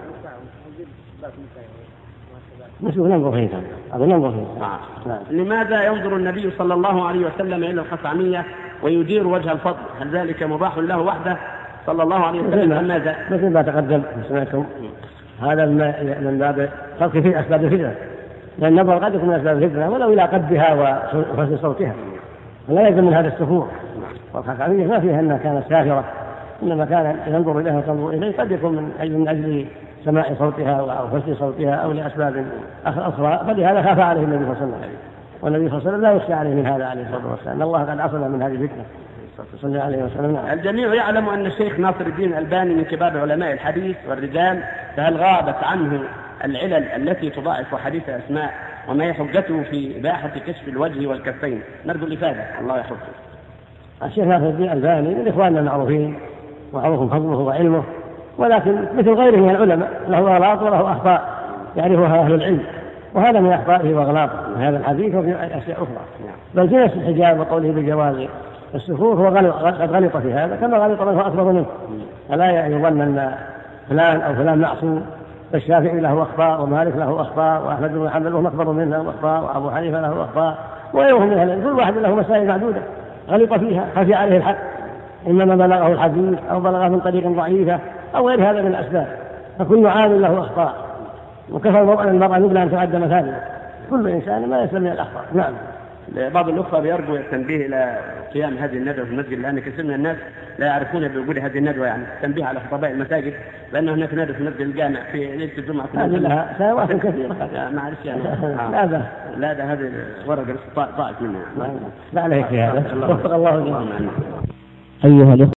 نشوف ننظر فيه هذا ننظر فيه. نعم. لماذا ينظر النبي صلى الله عليه وسلم إلى الخثعمية ويدير وجه الفضل؟ هل ذلك مباح له وحده صلى الله عليه وسلم؟ ماذا؟ مثل ما تقدم سمعتم هذا من باب خلق فيه أسباب الفتنة، لأن النظر قد يكون من أسباب الفتنة ولو إلى قدها وحسن صوتها، فلا يلزم من هذا السفور. والخفعمية ما فيها أنها كانت سافرة، إنما كان ينظر إليها وتنظر إليه، قد يكون من أجل, من أجل سماع صوتها أو حسن صوتها أو لأسباب أخرى، فلهذا خاف عليه النبي صلى الله عليه وسلم. والنبي صلى الله عليه وسلم لا يخشى عليه من هذا عليه الصلاة والسلام، أن الله قد عصمه من هذه الفتنة صلى الله عليه وسلم. الجميع يعلم أن الشيخ ناصر الدين الألباني من كبار علماء الحديث والرجال، فهل غابت عنه العلل التي تضاعف حديث أسماء؟ وما هي حجته في إباحة كشف الوجه والكفين؟ نرجو الإفادة، الله يحفظه. الشيخ ناصر الدين الألباني من إخواننا المعروفين ومعروف فضله وعلمه، ولكن مثل غيره من العلماء له أغلاط وله أخطاء يعرفها أهل العلم، وهذا من أخطائه وأغلاطه من هذا الحديث وفي أشياء أخرى. بل في نفس الحجاب وقوله بالجواز السفور هو قد غلط في هذا كما غلط من هو أكبر منه، فلا يظن أن فلان أو فلان معصوم. فالشافعي له أخطاء ومالك له أخطاء وأحمد بن حنبل وهم أكبر منه له أخطاء وأبو حنيفة له أخطاء وغيرهم من أهل العلم، كل واحد له مسائل معدودة غلط فيها خفي عليه الحق، إما ما بلغه الحديث أو بلغه من طريق ضعيفة أو غير هذا من الأسباب، فكل عامل له أخطاء، وكفى أن المرأة يبلى أن تعد مثالها، كل إنسان ما يسلم من الأخطاء. نعم. بعض الأخوة بيرجو التنبيه إلى قيام هذه الندوة في المسجد، لأن كثير من الناس لا يعرفون بوجود هذه الندوة، يعني تنبيه على خطباء المساجد بأن هناك ندوة في مسجد الجامع في ليلة الجمعة. هذه لها سنوات كثيرة. معلش يعني. لا ده لا ده هذه ورقة ضاعت منها. لا عليك في هذا. وفق الله جميعا. أيها الأخوة